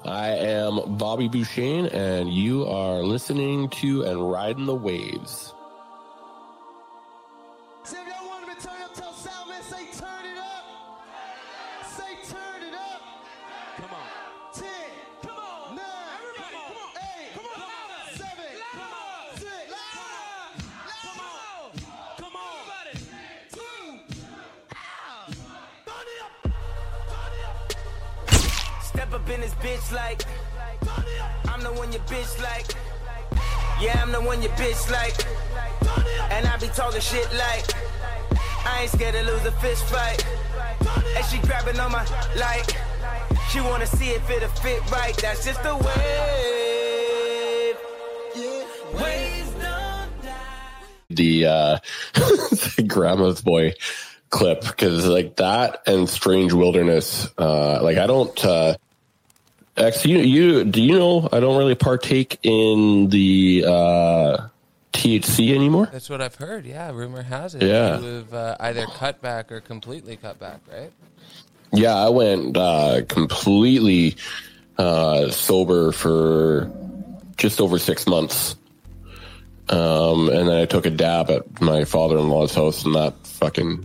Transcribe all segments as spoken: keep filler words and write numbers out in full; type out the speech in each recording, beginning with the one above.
I am Bobby Bouchane, and you are listening to and riding the waves. So if y'all want me to turn up, tell Southland, say turn it up. Say turn it up. Come on. ten. Come on. nine. Everybody. Come on. eight. Come on. seven. Come on. six. Come on. Come on. Everybody. two. Ow. Turn it up. Turn it up. Step up in this bitch like I'm the one your bitch like. Yeah, I'm the one your bitch like. And I be talking shit like I ain't scared to lose a fist fight. And she grabbing on my like she wanna see if it'll fit right. That's just the way. Yeah. Waves don't die. The uh the Grandma's Boy clip, because like that and Strange Wilderness, uh like I don't uh X, you, you do you know I don't really partake in the uh T H C anymore? That's what I've heard. Yeah, rumor has it. Yeah, you have uh, either cut back or completely cut back, right? Yeah, I went uh completely uh sober for just over six months. Um, and then I took a dab at my father-in-law's house, and that fucking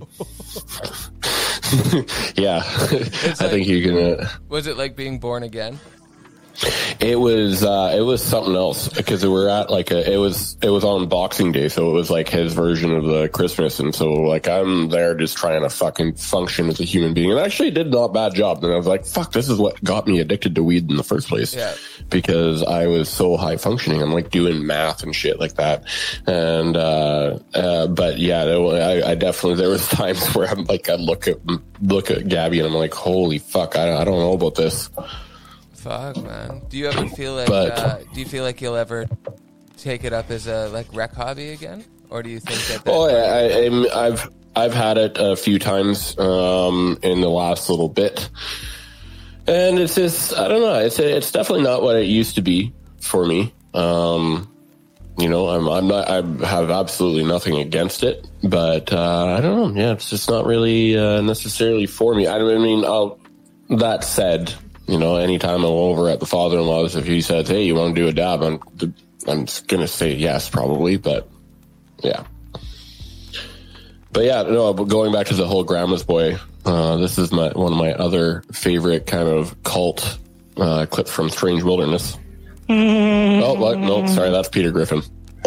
yeah. It's I like, think you're gonna. Was it like being born again? It was uh, it was something else, because we were at like a it was it was on Boxing Day, so it was like his version of the Christmas, and so like I'm there just trying to fucking function as a human being, and I actually did not a bad job. And I was like, fuck, this is what got me addicted to weed in the first place. Yeah. Because I was so high functioning. I'm like doing math and shit like that, and uh, uh, but yeah, I, I definitely there was times where I'm like I look at look at Gabby and I'm like, holy fuck, I, I don't know about this. Fuck, man. Do you ever feel like But, uh, do you feel like you'll ever take it up as a like rec hobby again, or do you think that? that Oh, yeah, I, I, I've I've had it a few times um, in the last little bit, and it's just I don't know. It's it's definitely not what it used to be for me. Um, you know, I'm I'm not I have absolutely nothing against it, but uh, I don't know. Yeah, it's just not really uh, necessarily for me. I, I mean, I'll, that said. You know, anytime I'm over at the father-in-law's, if he says, hey, you want to do a dab, I'm, I'm going to say yes, probably, but yeah. But yeah, no, but going back to the whole Grandma's Boy, uh, this is my one of my other favorite kind of cult uh, clips from Strange Wilderness. Oh, what? No, sorry, that's Peter Griffin.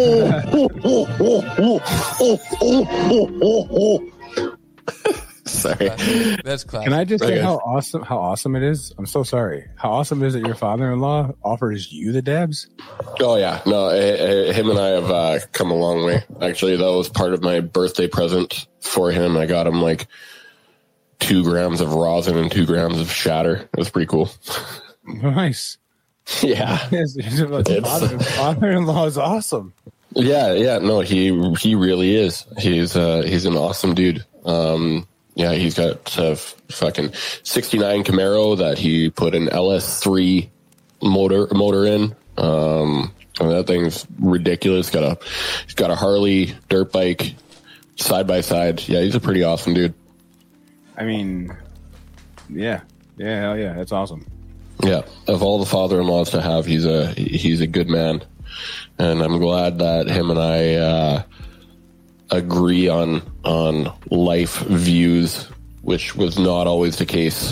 Sorry. That's classic. Can I just say Okay. how awesome how awesome it is? I'm so sorry. How awesome is it your father-in-law offers you the dabs? Oh yeah, no, h- h- him and I have uh, come a long way. Actually, that was part of my birthday present for him. I got him like two grams of rosin and two grams of shatter. It was pretty cool. Nice. Yeah, Yes, It's- father, father-in-law is awesome. yeah, yeah. No, he he really is. He's uh, he's an awesome dude. Um, yeah, he's got a f- fucking sixty-nine Camaro that he put an L S three motor motor in. Um, and that thing's ridiculous. Got a he's got a Harley dirt bike side by side. Yeah, he's a pretty awesome dude. I mean, yeah, yeah, hell yeah, that's awesome. Yeah, of all the father-in-laws to have, he's a he's a good man, and I'm glad that him and I uh, agree on on life views, which was not always the case.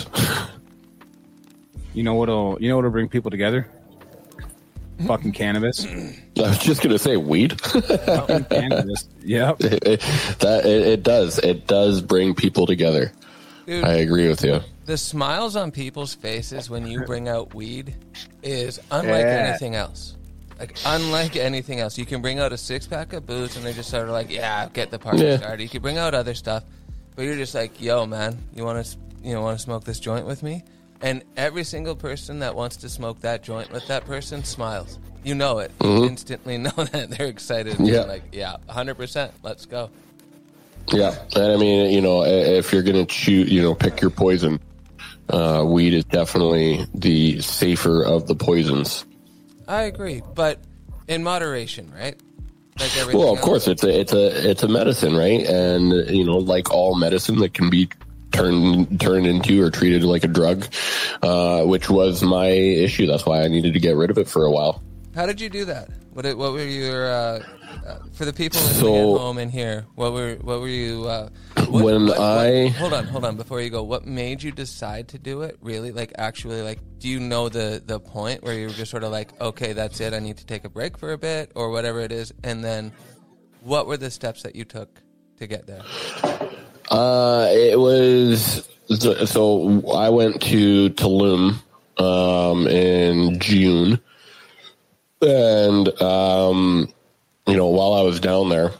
You know what'll you know what'll bring people together? Fucking cannabis. I was just gonna say weed. Fucking cannabis. Yep. It, it- that it, it does it does bring people together. Dude, I agree with you. the smiles on people's faces when you bring out weed is unlike Yeah. anything else. Like, unlike anything else. You can bring out a six-pack of booze and they're just sort of like, yeah, get the party Yeah. started. You can bring out other stuff, but you're just like, yo, man, you want to you know, want to smoke this joint with me? And every single person that wants to smoke that joint with that person smiles. You know it. You instantly know that they're excited. Mm-hmm. Yeah. You're like, yeah, one hundred percent. Let's go. Yeah, and I mean, you know, if you're gonna choose, you know, pick your poison, uh, weed is definitely the safer of the poisons. I agree, but in moderation, right? Like everything Well, of else. course, it's a it's a it's a medicine, right? And you know, like all medicine, that can be turned turned into or treated like a drug, uh, which was my issue. That's why I needed to get rid of it for a while. How did you do that? What it, what were your uh, uh, for the people listening So- at home in here? What were what were you? Uh, what, When what- what- I- hold on, hold on. Before you go, what made you decide to do it? Really, like actually, like, do you know the the point where you were just sort of like, okay, that's it. I need to take a break for a bit, or whatever it is, and then what were the steps that you took to get there? Uh, it was so, so I went to Tulum um, in June, and um, you know, while I was down there,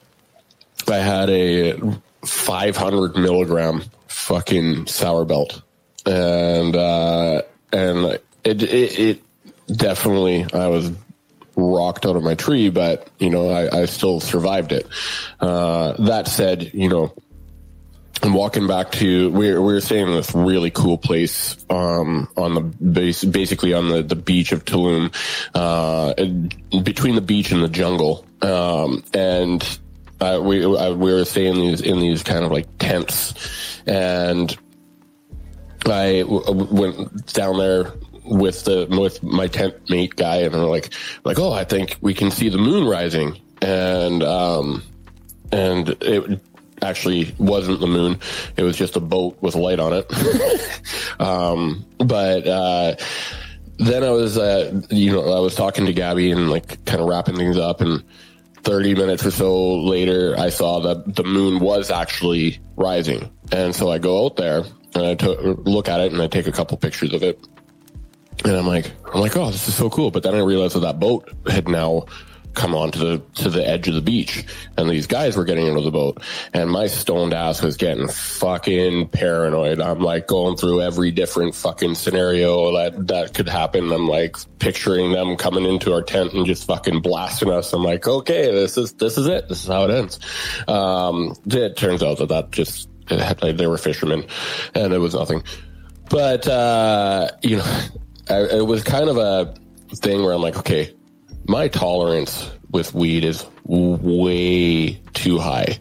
I had a five hundred milligram fucking sour belt, and uh, and it, it it definitely I was rocked out of my tree, but you know, I, I still survived it. Uh, that said, you know. I'm walking back to we we're, we were staying in this really cool place um, on the base, basically on the, the beach of Tulum, uh, between the beach and the jungle, um, and uh, we I, we were staying in these in these kind of like tents, and I w- went down there with the with my tent mate guy, and we're like like oh, I think we can see the moon rising, and um, and it actually wasn't the moon. It was just a boat with a light on it. um, but, uh, then I was, uh, you know, I was talking to Gabby and like kind of wrapping things up, and thirty minutes or so later, I saw that the moon was actually rising. And so I go out there and I to- look at it and I take a couple pictures of it. And I'm like, I'm like, oh, this is so cool. But then I realized that that boat had now come on to the to the edge of the beach, and these guys were getting into the boat, and my stoned ass was getting fucking paranoid. I'm like going through every different fucking scenario that that could happen. I'm like picturing them coming into our tent and just fucking blasting us. I'm like, okay, this is this is it. This is how it ends. Um, it turns out that that just it had, they were fishermen, and it was nothing. But uh, you know, I, it was kind of a thing where I'm like, okay, my tolerance with weed is way too high.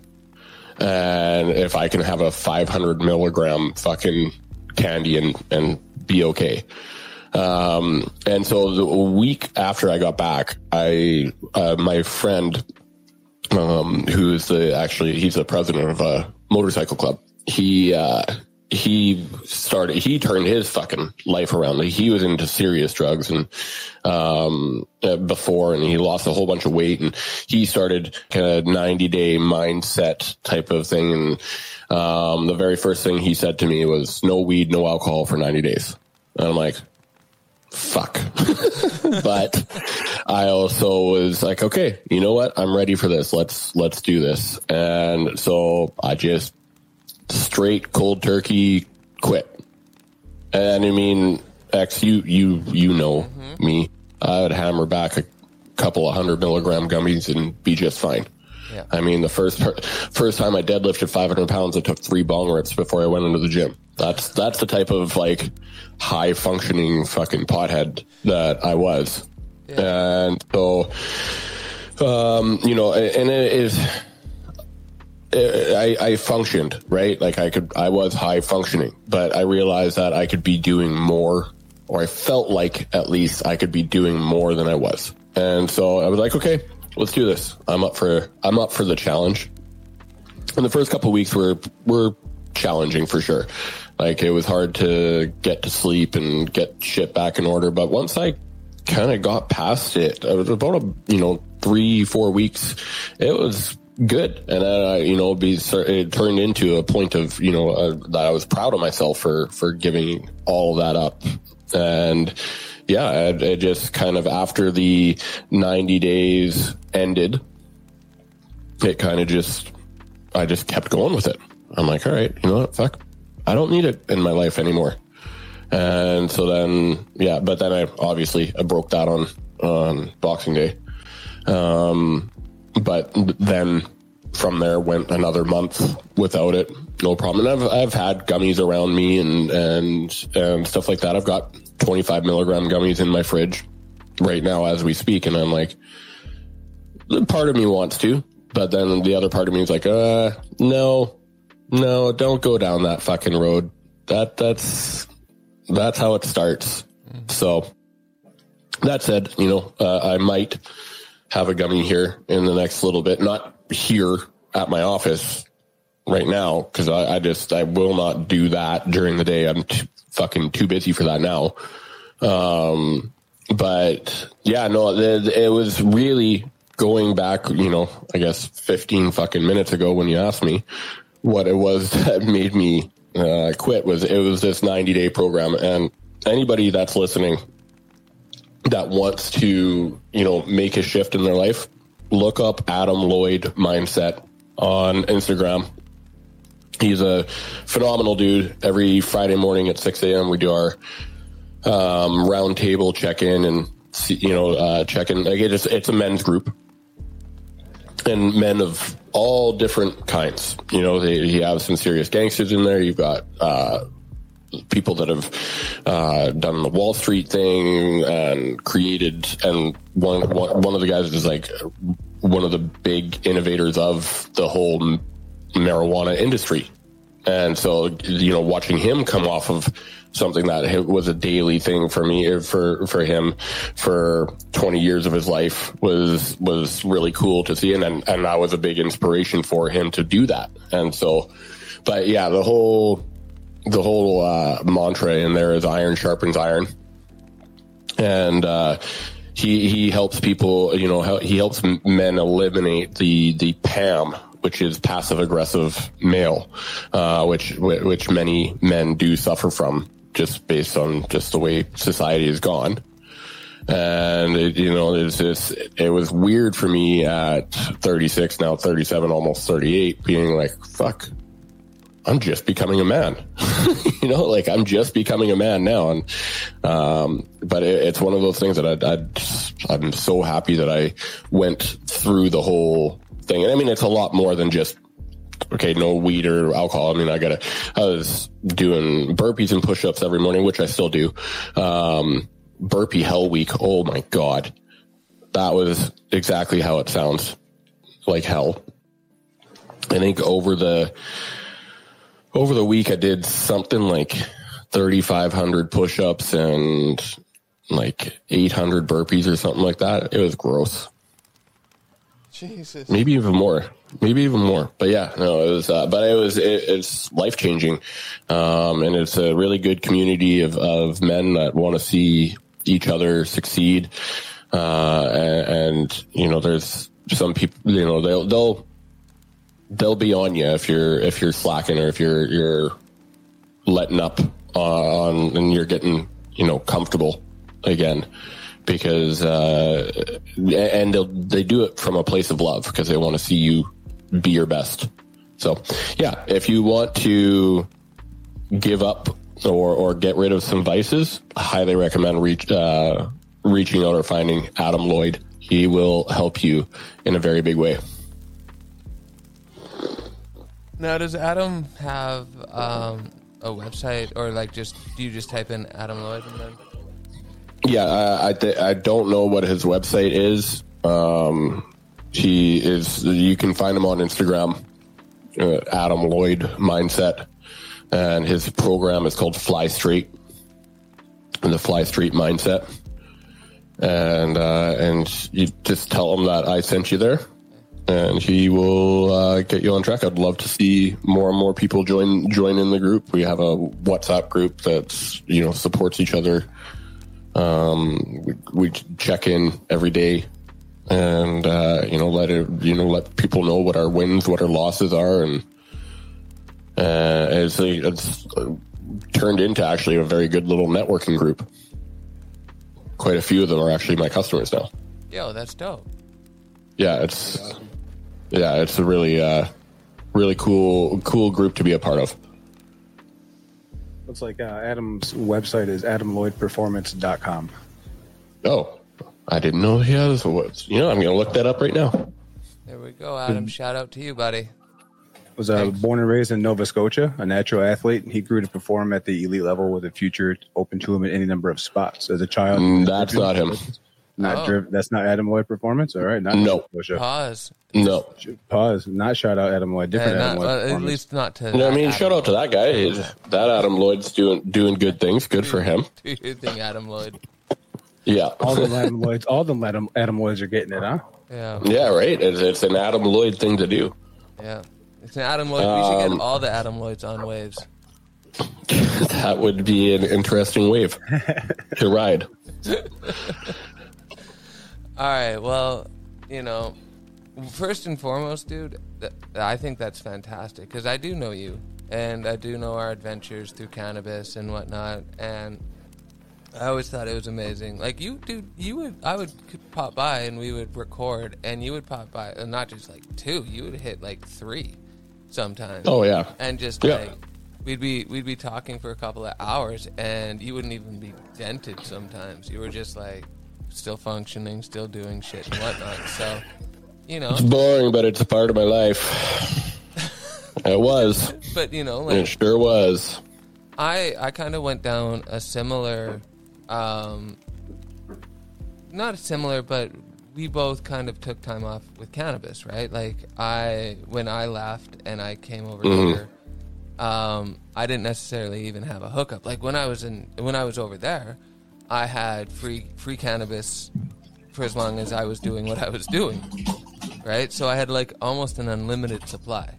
And if I can have a five hundred milligram fucking candy and, and be okay. Um, and so the week after I got back, I, uh, my friend, um, who's the, actually, he's the president of a motorcycle club. He, uh, he started, he turned his fucking life around. Like, he was into serious drugs and, um, uh, before, and he lost a whole bunch of weight, and he started kind of ninety day mindset type of thing. And, um, the very first thing he said to me was no weed, no alcohol for ninety days. And I'm like, fuck. But I also was like, okay, you know what? I'm ready for this. Let's, let's do this. And so I just, straight cold turkey quit. And I mean, X, you you you know mm-hmm. me. I would hammer back a couple of hundred milligram gummies and be just fine. Yeah. I mean, the first first time I deadlifted five hundred pounds, I took three bong rips before I went into the gym. That's that's the type of like high functioning fucking pothead that I was. Yeah. And so, um, you know, and it is. I, I functioned, right? Like I could, I was high functioning, but I realized that I could be doing more, or I felt like at least I could be doing more than I was. And so I was like, okay, let's do this. I'm up for, I'm up for the challenge. And the first couple of weeks were, were challenging for sure. Like it was hard to get to sleep and get shit back in order. But once I kind of got past it, it was about a, you know, three, four weeks. It was good. And then I, you know, be, it turned into a point of, you know, uh, that I was proud of myself for, for giving all of that up. And yeah, it, it just kind of, after the ninety days ended, it kind of just, I just kept going with it. I'm like, all right, you know what? Fuck. I don't need it in my life anymore. And so then, yeah, but then I obviously I broke that on, on Boxing Day. Um, But then from there went another month without it, no problem. And I've I've had gummies around me and and and stuff like that. I've got twenty-five milligram gummies in my fridge right now as we speak, and I'm like, part of me wants to, but then the other part of me is like, uh, no, no, don't go down that fucking road. That that's that's how it starts. Mm-hmm. So that said, you know, uh, I might have a gummy here in the next little bit. Not here at my office right now, because I, I just I will not do that during the day. I'm too, fucking too busy for that now. Um, but yeah, no, it, it was really going back, you know, I guess fifteen fucking minutes ago when you asked me what it was that made me uh, quit. Was it was this ninety day program, and anybody that's listening that wants to, you know, make a shift in their life, look up Adam Lloyd Mindset on Instagram. He's a phenomenal dude. Every Friday morning at six a.m. we do our um, round table check-in and, see, you know, uh, check-in. Like it's, it's a men's group. And men of all different kinds. You know, they, you have some serious gangsters in there. You've got uh, people that have uh, done the Wall Street thing and created, and one, one one of the guys is like one of the big innovators of the whole marijuana industry. And so, you know, watching him come off of something that was a daily thing for me, for, for him for twenty years of his life was, was really cool to see. And, and, and that was a big inspiration for him to do that. And so, but yeah, the whole, the whole, uh, mantra in there is iron sharpens iron. And, uh, he, he helps people, you know, he helps men eliminate the, the P A M, which is passive aggressive male, uh, which, which many men do suffer from just based on just the way society has gone. And it, you know, it's just, it was weird for me at thirty-six, now thirty-seven, almost thirty-eight, being like, fuck, I'm just becoming a man, you know, like I'm just becoming a man now. And, um, but it, it's one of those things that I, I, I'm so happy that I went through the whole thing. And I mean, it's a lot more than just, okay, no weed or alcohol. I mean, I gotta, I was doing burpees and push-ups every morning, which I still do. Um, burpee hell week. Oh my God. That was exactly how it sounds, like hell. I think over the, over the week I did something like thirty-five hundred push-ups and like eight hundred burpees or something like that. It was gross. Jesus. Maybe even more. Maybe even more. But yeah, no, it was, uh, but it was, it, it's life changing. Um, and it's a really good community of, of men that want to see each other succeed. Uh, and, and, you know, there's some people, you know, they'll, they'll, they'll be on you if you're, if you're slacking or if you're, you're letting up on, and you're getting, you know, comfortable again. Because, uh, and they'll, they do it from a place of love because they want to see you be your best. So, yeah, if you want to give up or, or get rid of some vices, I highly recommend reach, uh, reaching out or finding Adam Lloyd. He will help you in a very big way. Now, does Adam have um, a website, or like just do you just type in Adam Lloyd and then? Yeah, I I, th- I don't know what his website is. Um, he is. You can find him on Instagram, uh, Adam Lloyd Mindset, and his program is called Fly Straight, and the Fly Straight Mindset. And uh, and you just tell him that I sent you there, and he will uh, get you on track. I'd love to see more and more people join join in the group. We have a WhatsApp group that's, you know, supports each other. Um, we, we check in every day, and uh, you know, let it, you know, let people know what our wins, what our losses are, and uh, it's, it's turned into actually a very good little networking group. Quite a few of them are actually my customers now. Yo, that's dope. Yeah, it's yeah, it's a really uh, really cool cool group to be a part of. Looks like uh, Adam's website is adam lloyd performance dot com. Oh, I didn't know he has a website. You know, I'm going to look that up right now. There we go, Adam. Shout out to you, buddy. Was uh, born and raised in Nova Scotia, a natural athlete. He grew to perform at the elite level with a future open to him in any number of spots. As a child, Mm, that's not him. Not Oh. driv- That's not Adam Lloyd performance. All right. Not No. push up. Pause. No. Pause. Not shout out Adam Lloyd. Yeah, Different not, Adam Lloyd. well, at performance. least not to. You know what I mean? Adam Shout out to that guy. That Adam Lloyd's doing doing good things. Good for him. Do your thing, Adam Lloyd. Yeah. all the Adam Lloyds. All the Adam, Adam Lloyds are getting it, huh? Yeah, Yeah, right. It's, it's an Adam Lloyd thing to do. yeah. It's an Adam Lloyd. We should Um, get all the Adam Lloyds on waves. That would be an interesting wave to ride. All right. Well, you know, first and foremost, dude, th- I think that's fantastic because I do know you, and I do know our adventures through cannabis and whatnot, and I always thought it was amazing. Like you, dude, you would, I would pop by and we would record, and you would pop by, and not just like two, you would hit like three sometimes. Oh yeah. And just Yeah. like we'd be we'd be talking for a couple of hours, and you wouldn't even be dented sometimes. You were just like still functioning, still doing shit and whatnot. So, you know, It's boring, but it's a part of my life. It was. but you know, It like sure was. I I kind of went down a similar, um, not a similar, but we both kind of took time off with cannabis, right? Like I when I left and I came over here. Um, I didn't necessarily even have a hookup. Like when I was in, when I was over there, I had free free cannabis for as long as I was doing what I was doing, right? So I had like almost an unlimited supply,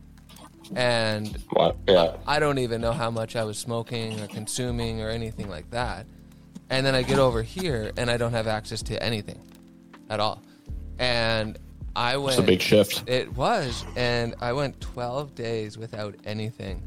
and What? Yeah. I don't even know how much I was smoking or consuming or anything like that. And then I get over here and I don't have access to anything at all. And I went. It's a big shift. It was, and I went twelve days without anything.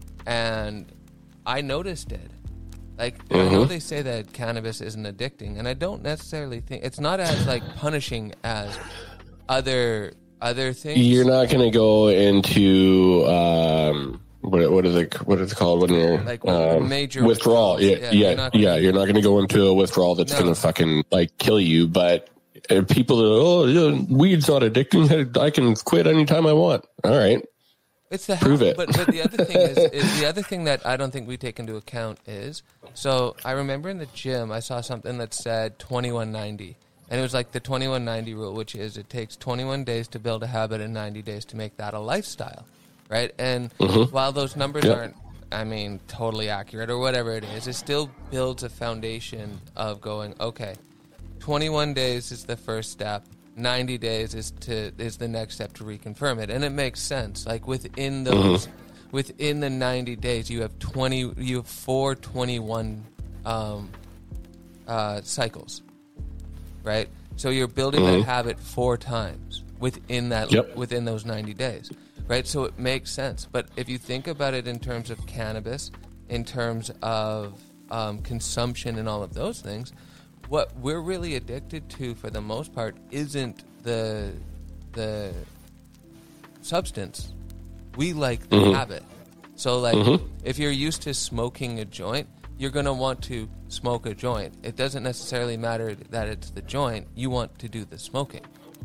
And I noticed it. Like, I know Mm-hmm. they say that cannabis isn't addicting, and I don't necessarily think it's not as like punishing as other other things. You're not going to go into um, what what is it what is it called when you're Like, um, major withdrawal? withdrawals. Yeah, Yeah, yeah, you're not gonna- yeah. You're not going to go into a withdrawal that's No. going to fucking like kill you. But uh, people, are, oh, yeah, weed's not addicting. I can quit anytime I want. All right. It's the Prove it. But, but the other thing is, is the other thing that I don't think we take into account is, so I remember in the gym I saw something that said twenty-one ninety, and it was like the twenty-one ninety rule, which is it takes twenty-one days to build a habit and ninety days to make that a lifestyle, right? And while those numbers Yep. aren't, I mean, totally accurate or whatever it is, it still builds a foundation of going, okay, twenty-one days is the first step. ninety days is to is the next step to reconfirm it, and it makes sense. Like within those, within the ninety days, you have twenty, you have four twenty-one um, uh, cycles, right? So you're building that habit four times within that Yep. within those ninety days, right? So it makes sense. But if you think about it in terms of cannabis, in terms of um, consumption and all of those things, what we're really addicted to for the most part isn't the the substance. We like the habit. So like if you're used to smoking a joint, you're going to want to smoke a joint. It doesn't necessarily matter that it's the joint. You want to do the smoking.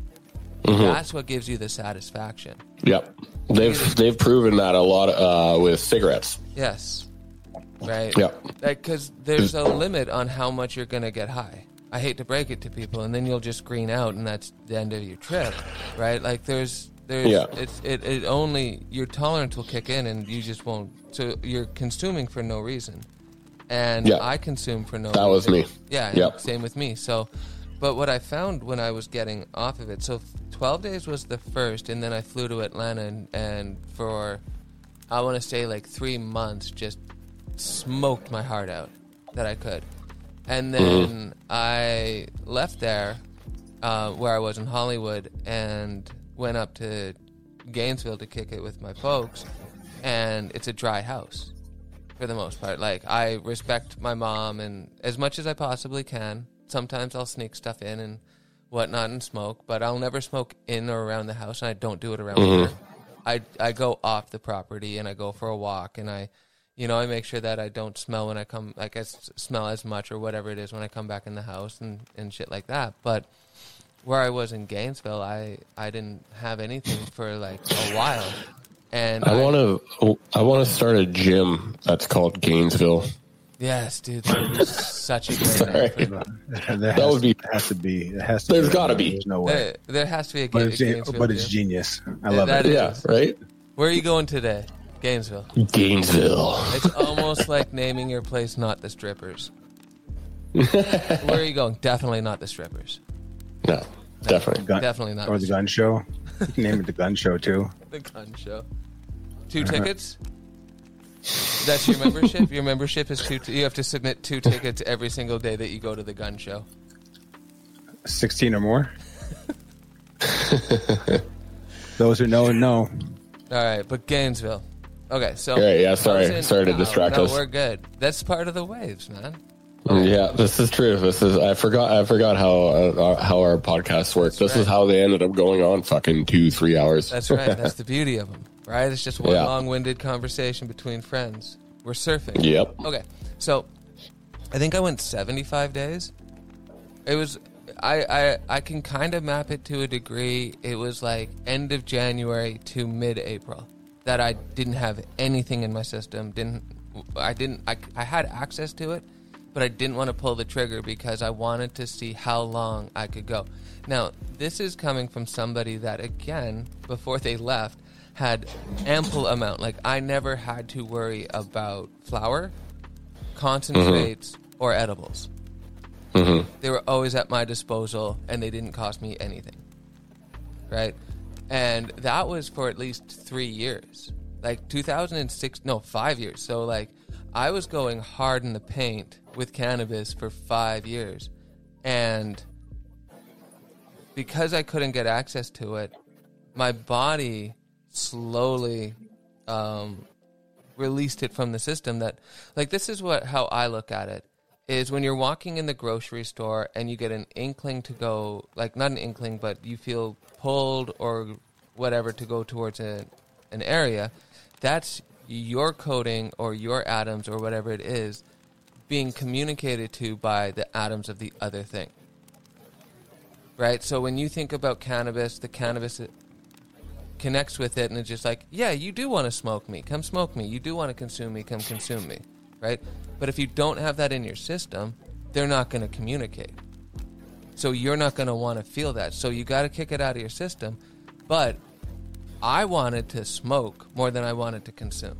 That's what gives you the satisfaction. Yep. They've they've proven that a lot uh, with cigarettes. Yes. Right? Yeah. Because there's a limit on how much you're going to get high. I hate to break it to people, and then you'll just green out, and that's the end of your trip, right? Like there's, there's, Yeah. it's, it, it only your tolerance will kick in, and you just won't. So you're consuming for no reason, and Yeah. I consume for no. That was reason. me. Yeah. and Yep. Same with me. So, but what I found when I was getting off of it, so twelve days was the first, and then I flew to Atlanta, and, and for, I want to say like three months, just smoked my heart out that I could. And then I left there, uh, where I was in Hollywood, and went up to Gainesville to kick it with my folks. And it's a dry house for the most part. Like, I respect my mom, and as much as I possibly can. Sometimes I'll sneak stuff in and whatnot and smoke, but I'll never smoke in or around the house, and I don't do it around her. I I go off the property, and I go for a walk, and I. You know, I make sure that I don't smell when I come, like I s- smell as much or whatever it is when I come back in the house and, and shit like that. But where I was in Gainesville, I, I didn't have anything for like a while. And I want to I want to start a gym that's called Gainesville. Yes, dude. That would be such a great Sorry. name for- There That has, would be- has to be. It has to There's be. gotta be. There's no way. There, there has to be a, But ga- it's, Gainesville but it's deal. genius. I love That it. is- Yeah, right? Where are you going today? Gainesville. Gainesville. It's almost like naming your place not the strippers. Where are you going? Definitely not the strippers. No, definitely. Gun, Definitely not Or the gun show. You can name it the gun show too. The gun show. Two tickets? That's your membership? Your membership is two. T- you have to submit two tickets every single day that you go to the gun show. Sixteen or more. Those who know know. All right, but Gainesville. Okay, so. All right, yeah, sorry. I was in- Sorry to no, distract no, us. We're good. That's part of the waves, man. Yeah, this is true. This is I forgot. I forgot how uh, how our podcasts work. This right. is how they ended up going on fucking two, three hours. That's right. That's the beauty of them, right? It's just one Yeah. long-winded conversation between friends. We're surfing. Yep. Okay, so I think I went seventy-five days. It was I I I can kind of map it to a degree. It was like end of January to mid-April that I didn't have anything in my system. Didn't I didn't I I had access to it, but I didn't want to pull the trigger because I wanted to see how long I could go. Now, this is coming from somebody that, again, before they left, had ample amount. Like, I never had to worry about flour, concentrates, or edibles. Mm-hmm. They were always at my disposal, and they didn't cost me anything. Right? And that was for at least three years. Like, two thousand six, no, five years. So, like, I was going hard in the paint with cannabis for five years. And because I couldn't get access to it, my body slowly um, released it from the system. That, like, this is what how I look at it, is when you're walking in the grocery store and you get an inkling to go, like, not an inkling, but you feel pulled or whatever to go towards a, an area, that's your coding or your atoms or whatever it is being communicated to by the atoms of the other thing. Right? So when you think about cannabis, the cannabis connects with it and it's just like, yeah, you do want to smoke me. Come smoke me. You do want to consume me. Come consume me. Right? But if you don't have that in your system, they're not going to communicate. So you're not going to want to feel that. So you got to kick it out of your system. But I wanted to smoke more than I wanted to consume.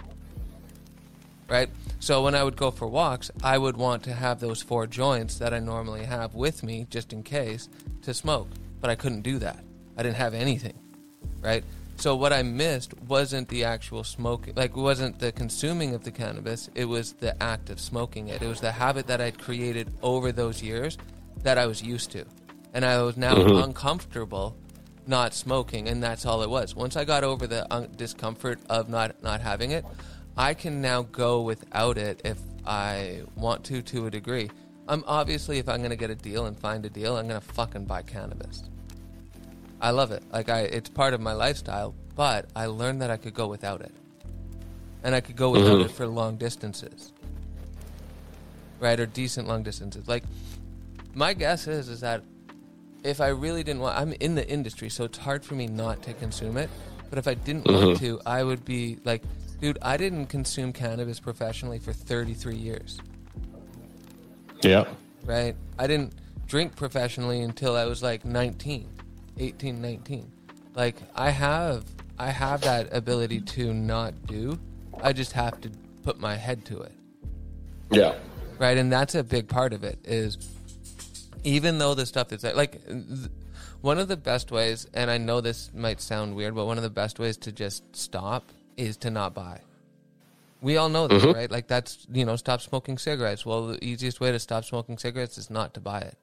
Right? So when I would go for walks, I would want to have those four joints that I normally have with me just in case to smoke. But I couldn't do that. I didn't have anything. Right? So what I missed wasn't the actual smoking, like it wasn't the consuming of the cannabis, it was the act of smoking it. It was the habit that I'd created over those years that I was used to. And I was now mm-hmm. uncomfortable not smoking, and that's all it was. Once I got over the un- discomfort of not, not having it, I can now go without it if I want to, to a degree. I'm obviously, if I'm going to get a deal and find a deal, I'm going to fucking buy cannabis. I love it. Like I, it's part of my lifestyle, but I learned that I could go without it. And I could go without mm-hmm. it for long distances. Right? Or decent long distances. Like, my guess is, is that if I really didn't want, I'm in the industry, so it's hard for me not to consume it. But if I didn't mm-hmm. want to, I would be like, dude, I didn't consume cannabis professionally for thirty-three years. Yeah. Right? I didn't drink professionally until I was like nineteen, eighteen, nineteen. Like, I have, I have that ability to not do. I just have to put my head to it. Yeah. Right? And that's a big part of it is, even though the stuff that's like, th- one of the best ways, and I know this might sound weird, but one of the best ways to just stop is to not buy. We all know this, mm-hmm. right? Like, that's, you know, stop smoking cigarettes. Well, the easiest way to stop smoking cigarettes is not to buy it.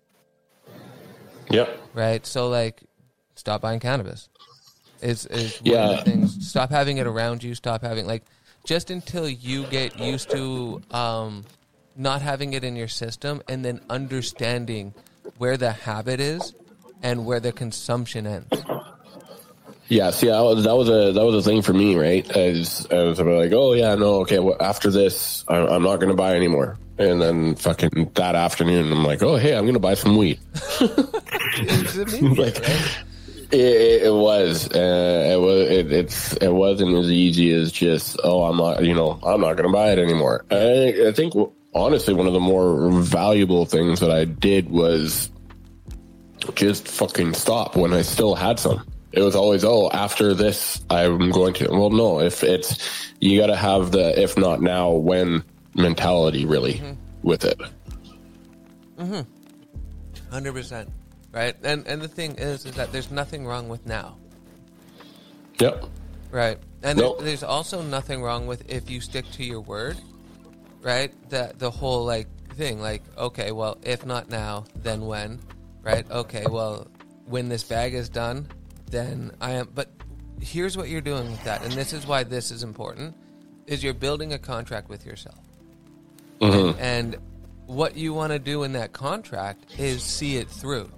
Yep. Right? So, like, stop buying cannabis. Is is one yeah. of the things. Stop having it around you. Stop having, like, just until you get used to um, not having it in your system and then understanding where the habit is and where the consumption ends. Yeah, see, that was, that was a that was a thing for me, right? As I was like, oh yeah, no, okay, well, after this, I, I'm not going to buy anymore. And then fucking that afternoon, I'm like, oh hey, I'm going to buy some weed. It's amazing, like, right? it, it was, uh, it was, it, it's, it wasn't as easy as just, oh, I'm not, you know, I'm not going to buy it anymore. I, I think honestly, one of the more valuable things that I did was just fucking stop when I still had some. It was always, oh, after this, I'm going to. Well, no, if it's, you got to have the if not now, when mentality really mm-hmm. with it. Mm-hmm. one hundred percent. Right? And and the thing is, is that there's nothing wrong with now. Yep. Right. And nope. there, there's also nothing wrong with if you stick to your word. Right? That the whole, like, thing, like, okay, well, if not now, then when? Right? Okay, well, when this bag is done, then I am. But here's what you're doing with that, and this is why this is important, is you're building a contract with yourself. Mm-hmm. And, and what you want to do in that contract is see it through.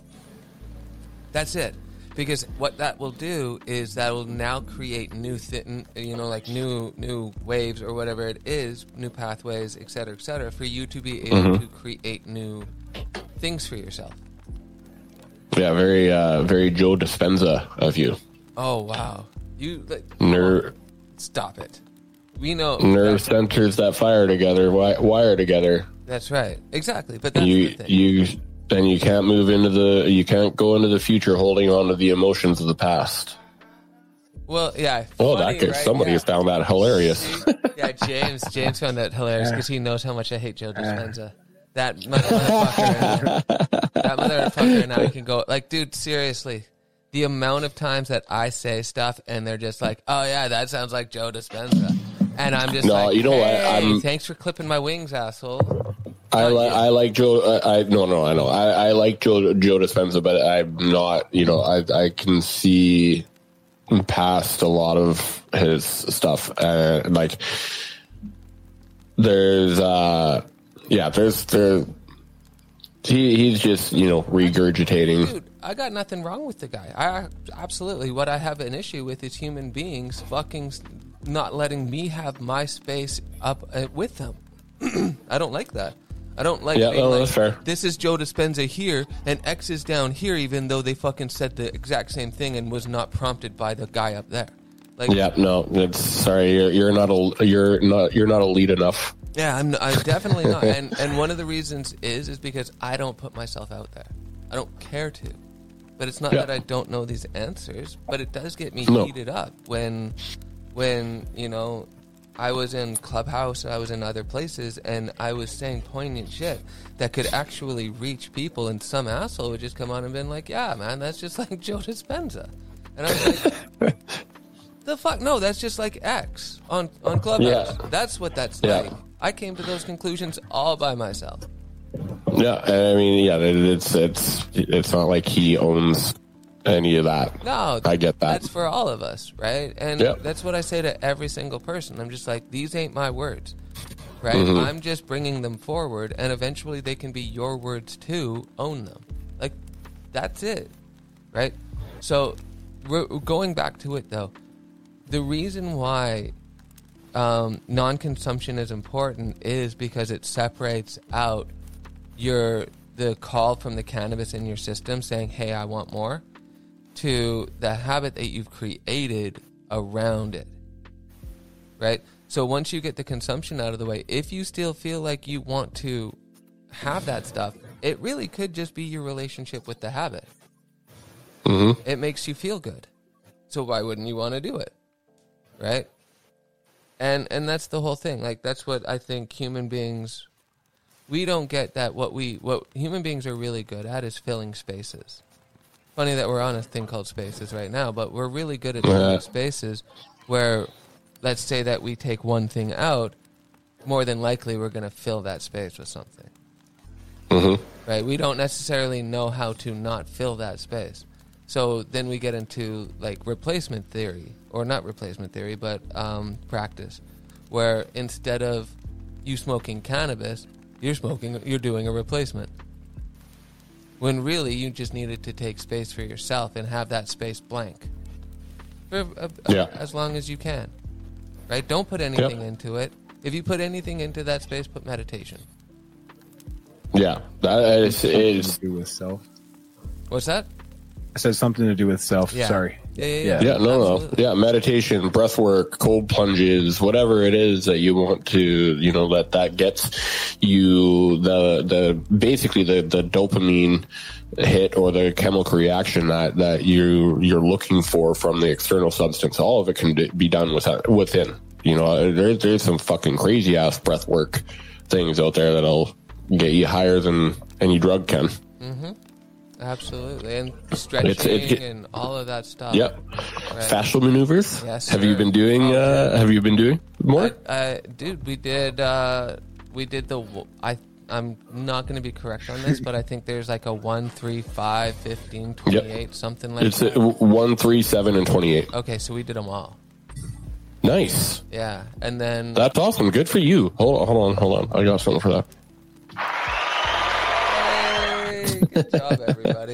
That's it. Because what that will do is that will now create new, th- you know, like new new waves or whatever it is, new pathways, et cetera, et cetera, for you to be able mm-hmm. to create new things for yourself. Yeah, very, uh, very Joe Dispenza of you. Oh wow, you like, nerve. Stop it. We know nerve centers that fire together, wi- wire together. That's right, exactly. But that's you, the thing. you, then you can't move into the, you can't go into the future holding on to the emotions of the past. Well, yeah. Well, funny, that could, right? somebody yeah. has found that hilarious. See? Yeah, James. James found that hilarious because he knows how much I hate Joe Dispenza. That motherfucker, that motherfucker, and I can go like, dude, seriously, the amount of times that I say stuff and they're just like, oh yeah, that sounds like Joe Dispenza, and I'm just no, like, you know hey, what? I'm, thanks for clipping my wings, asshole. I like, I like Joe. Uh, I no, no, I know. I, I like Joe, Joe Dispenza, but I'm not. You know, I, I can see past a lot of his stuff. Uh, like, there's. uh Yeah, there's there. He he's just you know regurgitating. Dude, I got nothing wrong with the guy. I absolutely. What I have an issue with is human beings fucking not letting me have my space up uh, with them. I don't like that. I don't like. Yeah, being no, like, that's fair. This is Joe Dispenza here, and X is down here, even though they fucking said the exact same thing and was not prompted by the guy up there. Like, yeah, no, it's sorry. You're you're not a you're not you're not elite enough. Yeah, I'm, I'm definitely not. And and one of the reasons is is because I don't put myself out there. I don't care to. But it's not yeah. that I don't know these answers, but it does get me no. heated up when when, you know, I was in Clubhouse, I was in other places, and I was saying poignant shit that could actually reach people, and some asshole would just come on and been like, yeah, man, that's just like Joe Dispenza. And I was like, the fuck? No, that's just like X on, on Clubhouse. Yeah. That's what that's yeah. like. I came to those conclusions all by myself. Yeah, I mean, yeah, it's it's it's not like he owns any of that. No, I get that. That's for all of us, right? And yep. that's what I say to every single person. I'm just like, these ain't my words, right? Mm-hmm. I'm just bringing them forward, and eventually they can be your words too. Own them. Like, that's it, right? So, we're going back to it, though. The reason why um, non-consumption is important is because it separates out your the call from the cannabis in your system saying, hey, I want more, to the habit that you've created around it, right? So once you get the consumption out of the way, if you still feel like you want to have that stuff, it really could just be your relationship with the habit. Mm-hmm. It makes you feel good. So why wouldn't you want to do it, right? And and that's the whole thing. Like, that's what I think human beings, we don't get that what we what human beings are really good at is filling spaces. Funny that we're on a thing called spaces right now, but we're really good at filling spaces where, let's say that we take one thing out, more than likely we're going to fill that space with something. Mm-hmm. Right? We don't necessarily know how to not fill that space. So then we get into like replacement theory, or not replacement theory, but um, practice, where instead of you smoking cannabis, you're smoking, you're doing a replacement. When really you just needed to take space for yourself and have that space blank for a, a, yeah. as long as you can. Right? Don't put anything yep. into it. If you put anything into that space, put meditation. Yeah, that is, something is to do with self. What's that? I said something to do with self. Yeah. Sorry. Yeah, yeah, Yeah. Yeah, no, no, Absolutely. yeah, meditation, breath work, cold plunges, whatever it is that you want to, you know, that that gets you the the basically the the dopamine hit or the chemical reaction that that you you're looking for from the external substance. All of it can be done with, within. You know, there's there's some fucking crazy ass breath work things out there that'll get you higher than any drug can. Absolutely. And stretching It's- it- and all of that stuff. Yep. Right. Fascial maneuvers. Yes, have you sir. been doing? Oh, Uh, have you been doing more? I, I, dude, we did. Uh, we did the. I. I'm not going to be correct on this, but I think there's like a one, three, five, fifteen, twenty-eight, something like It's that. uh, one, three, seven, and twenty-eight. Okay, so we did them all. Nice. Yeah, and then That's awesome. Good for you. Hold on, hold on, hold on. I got something for that. hey, good job, everybody.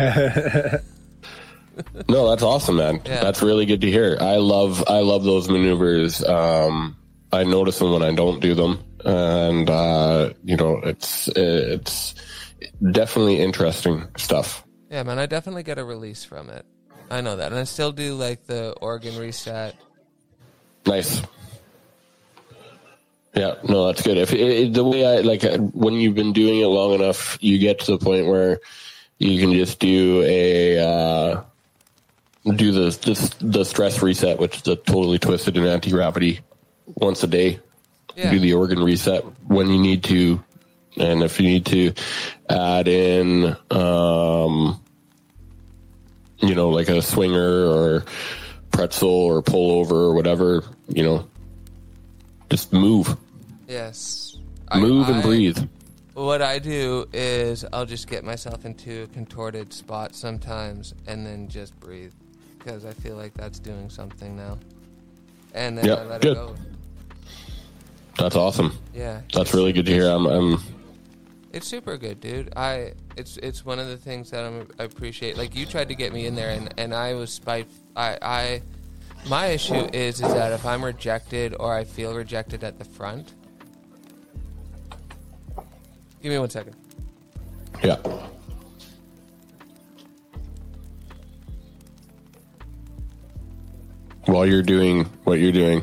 No, that's awesome, man. Yeah. That's really good to hear. I love, I love those maneuvers. Um, I notice them when I don't do them, and uh, you know, it's it's definitely interesting stuff. Yeah, man, I definitely get a release from it. I know that, and I still do like the organ reset. Nice. Yeah, no, that's good. If it, it, the way I like uh, when you've been doing it long enough, you get to the point where you can just do a uh, do the, the the stress reset, which is the totally twisted and anti gravity once a day. Yeah. Do the organ reset when you need to, and if you need to add in, um, you know, like a swinger or pretzel or pullover or whatever, you know, just move, Yes. move I, and I- breathe. What I do is I'll just get myself into a contorted spot sometimes and then just breathe because I feel like that's doing something now. And then Yeah, I let good. it go. That's awesome. Yeah. That's really good to hear. I'm, I'm It's super good, dude. I it's it's one of the things that I'm, I appreciate. Like you tried to get me in there, and, and I was spite. I I my issue is is that if I'm rejected or I feel rejected at the front. Give me one second. yeah. While you're doing what you're doing,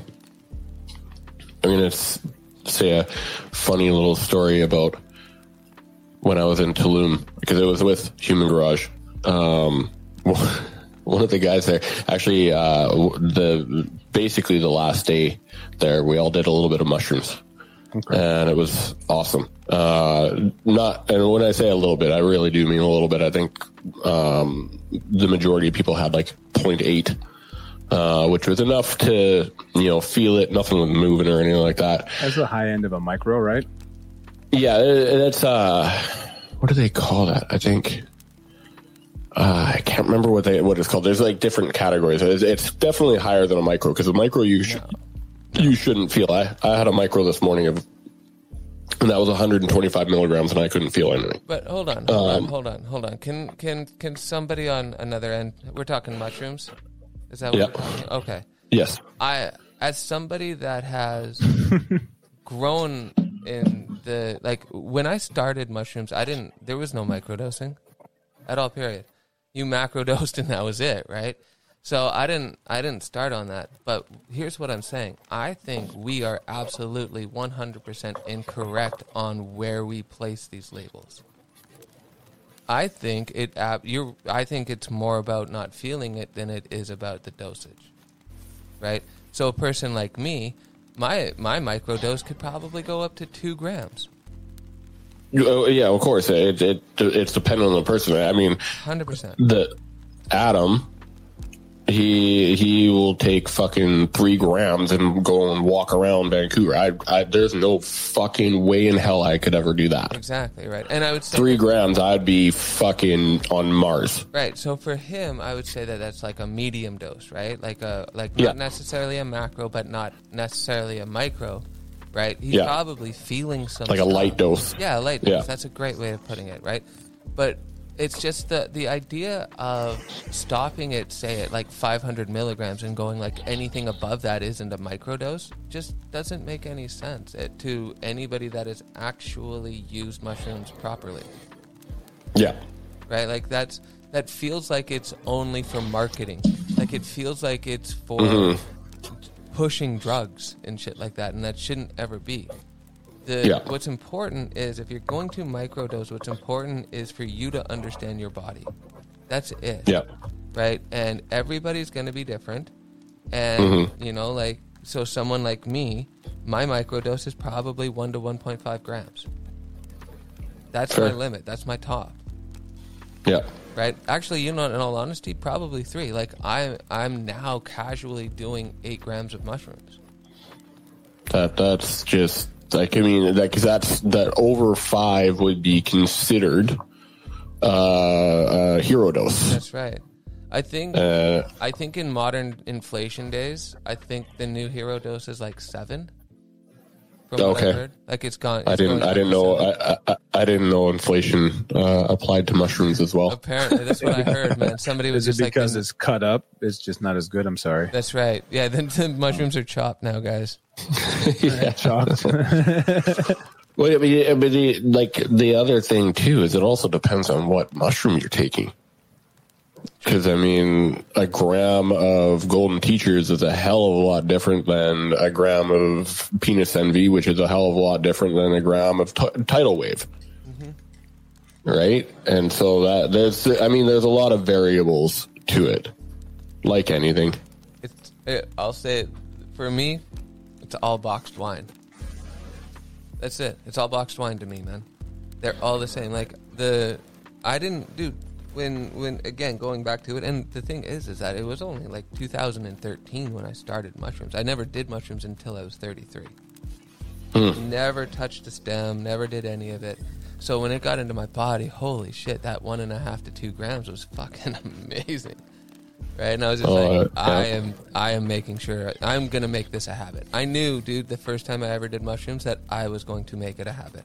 I'm going to say a funny little story about when I was in Tulum, because it was with Human Garage. Um, one of the guys there, actually, uh, the basically the last day there, we all did a little bit of mushrooms. And it was awesome. Uh, not, and when I say a little bit, I really do mean a little bit. I think um, the majority of people had like zero point eight, uh, which was enough to, you know, feel it. Nothing was moving or anything like that. That's the high end of a micro, right? Yeah, it, it's uh, what do they call that? I think uh, I can't remember what they what it's called. There's like different categories. It's, it's definitely higher than a micro because a micro you should you shouldn't feel. I I had a micro this morning of, and that was one hundred twenty-five milligrams, and I couldn't feel anything. But hold on, hold Um, on, hold on, hold on. Can can can somebody on another end? We're talking mushrooms. Is that what Yeah. we're talking? Okay. Yes. I, as somebody that has grown in the like, when I started mushrooms, I didn't. There was no microdosing at all. Period. You macrodosed and that was it, right? So I didn't. I didn't start on that. But here's what I'm saying. I think we are absolutely one hundred percent incorrect on where we place these labels. I think it. Uh, you're. I think it's more about not feeling it than it is about the dosage, right? So a person like me, my my microdose could probably go up to two grams, Oh, yeah, of course. It, it it's dependent on the person. I mean, hundred percent. the Adam, he he will take fucking three grams and go and walk around Vancouver. I, I there's no fucking way in hell I could ever do that. Exactly right. And I would say Three that- grams, I'd be fucking on Mars. right. So for him, I would say that that's like a medium dose, right? Like a like Yeah. not necessarily a macro, but not necessarily a micro, right? He's Yeah. probably feeling some Like a stuff. light dose. Yeah, a light dose. Yeah. That's a great way of putting it, right? But it's just the the idea of stopping it, say at like five hundred milligrams, and going like anything above that isn't a microdose, just doesn't make any sense it, to anybody that has actually used mushrooms properly, Yeah. right? Like that's that feels like it's only for marketing. Like Like, it feels like it's for Mm-hmm. pushing drugs and shit like that, and that shouldn't ever be. The, Yeah. What's important is, if you're going to microdose, what's important is for you to understand your body. That's it. Yeah. Right? And everybody's going to be different. And, Mm-hmm. you know, like, so someone like me, my microdose is probably one to one point five grams. That's Sure. my limit. That's my top. Yeah. Right? Actually, you know, in all honesty, probably three. Like, I, I'm now casually doing eight grams of mushrooms. That that's just like I mean, like that's that over five would be considered uh, uh hero dose. That's right. I think Uh, I think in modern inflation days, I think the new hero dose is like seven. From what Okay. I heard. Like, it's gone. I it's didn't. going I didn't up to know. seven. I, I I didn't know inflation uh, applied to mushrooms as well. Apparently, that's what I heard, man. Somebody was Is it just because like, it's cut up? It's just not as good. I'm sorry. that's right. Yeah, the, the mushrooms are chopped now, guys. Yeah. Shocked. Well, I mean, but the, like the other thing too is it also depends on what mushroom you're taking. Because I mean, a gram of golden teachers is a hell of a lot different than a gram of penis envy, which is a hell of a lot different than a gram of t- tidal wave. Right? And so that there's, I mean, there's a lot of variables to it, like anything. It's. It, I'll say it for me. It's all boxed wine. That's it. It's all boxed wine to me, man. They're all the same. Like the, I didn't, dude. When when again going back to it, and the thing is, is that it was only like two thousand thirteen when I started mushrooms. I never did mushrooms until I was thirty-three. Never touched a stem. Never did any of it. So when it got into my body, holy shit, that one and a half to two grams was fucking amazing. Right? And I was just Oh, like, uh, I yeah. am I am making sure I'm gonna make this a habit. I knew, dude, the first time I ever did mushrooms that I was going to make it a habit.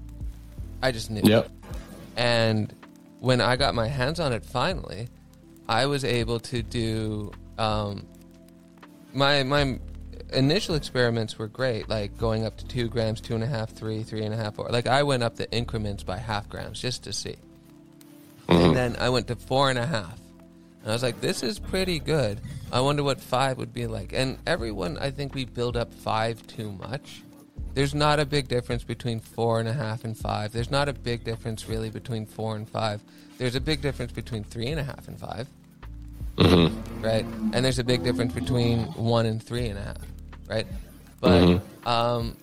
I just knew. Yep. And when I got my hands on it finally, I was able to do um, my my initial experiments were great, like going up to two grams, two and a half, three, three and a half, four. Like I went up the increments by half grams just to see. And then I went to four and a half. And I was like, this is pretty good. I wonder what five would be like. And everyone, I think we build up five too much. There's not a big difference between four and a half and five. There's not a big difference really between four and five. There's a big difference between three and a half and five. Mm-hmm. Right? And there's a big difference between one and three and a half. Right? But Mm-hmm. um,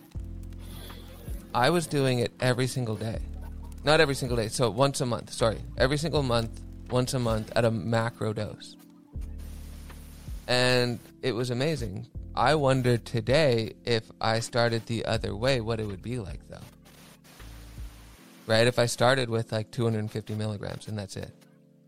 I was doing it every single day. Not every single day. So once a month. Sorry. Every single month, once a month at a macro dose. And it was amazing. I wondered today if I started the other way, what it would be like, though. Right? If I started with like two hundred fifty milligrams and that's it.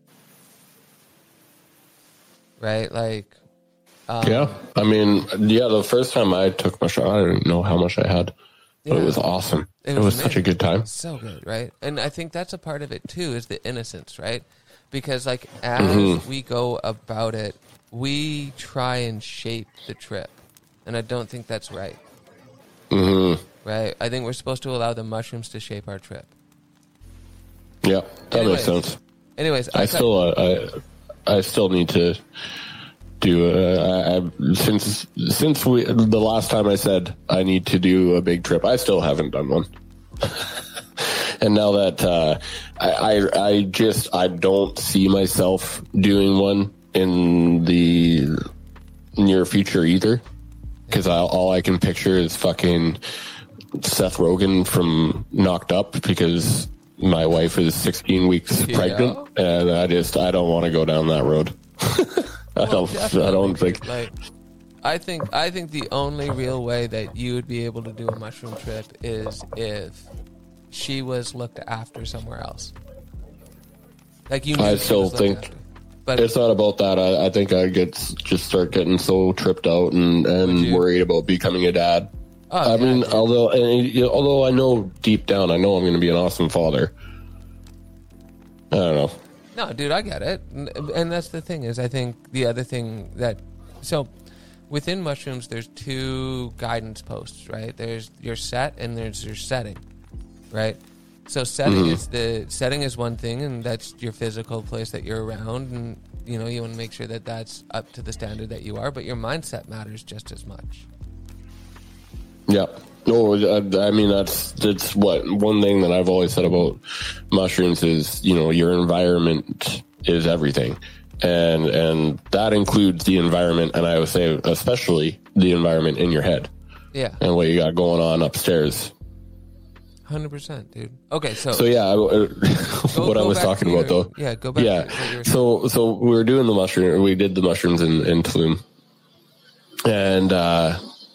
Right? Like, um, Yeah. I mean, yeah, the first time I took my shot, I didn't know how much I had. But Yeah. it was awesome. It It was was, such a amazing. good time. so good, right? And I think that's a part of it too, is the innocence, right? Because like as Mm-hmm. we go about it, we try and shape the trip. And I don't think that's right. Mm-hmm. Right? I think we're supposed to allow the mushrooms to shape our trip. Yeah, that Anyways, makes sense. Anyways, I I still, uh, I, I still need to do. Uh, I, I, since since we the last time I said I need to do a big trip, I still haven't done one. And now that uh, I, I, I just I don't see myself doing one in the near future either, because all I can picture is fucking Seth Rogen from Knocked Up, because my wife is sixteen weeks Yeah. pregnant, and I just I don't want to go down that road. I Well, don't. I definitely, don't dude. think. Like, I think I think the only real way that you would be able to do a mushroom trip is if she was looked after somewhere else. Like you, knew I she still was looked think after. But It's not about that. I, I think I get just start getting so tripped out and, Would and you? worried about becoming a dad. Oh, I yeah, mean, dude. although and, you know, although I know deep down, I know I'm going to be an awesome father. I don't know. No, dude, I get it. And, and that's the thing is I think the other thing that... So, within mushrooms, there's two guidance posts, right? There's your set and there's your setting, right? So setting Mm-hmm. is the setting is one thing, and that's your physical place that you're around, and you know you want to make sure that that's up to the standard that you are. But your mindset matters just as much. Yeah. No, I, I mean, that's, that's what, one thing that I've always said about mushrooms is, you know, your environment is everything. And, and that includes the environment. And I would say, especially the environment in your head Yeah, and what you got going on upstairs. hundred percent, dude. Okay, so So yeah, I- go- what I go was back talking to about your- though. Yeah, go back. Yeah. To what you were So, so we were doing the mushroom, we did the mushrooms in, in Tulum. And, uh,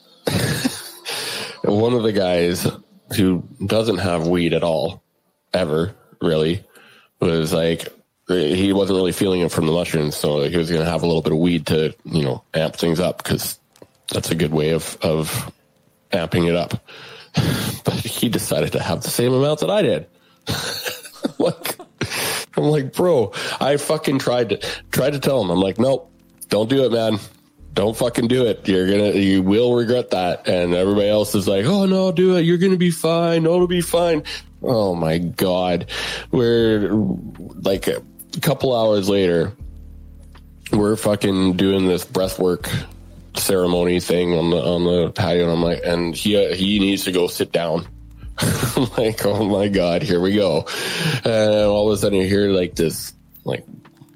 one of the guys who doesn't have weed at all, ever, really, was like, he wasn't really feeling it from the mushrooms, so he was going to have a little bit of weed to, you know, amp things up, because that's a good way of, of amping it up. But he decided to have the same amount that I did. like, I'm like, bro, I fucking tried to, tried to tell him, I'm like, nope, don't do it, man. Don't fucking do it. You're gonna, you will regret that. And everybody else is like, oh no, do it. You're gonna be fine. No, it'll be fine. Oh my God. We're like a couple hours later, we're fucking doing this breathwork ceremony thing on the, on the patio. And I'm like, and he, he needs to go sit down. I'm like, oh my God, here we go. And all of a sudden you hear like this, like,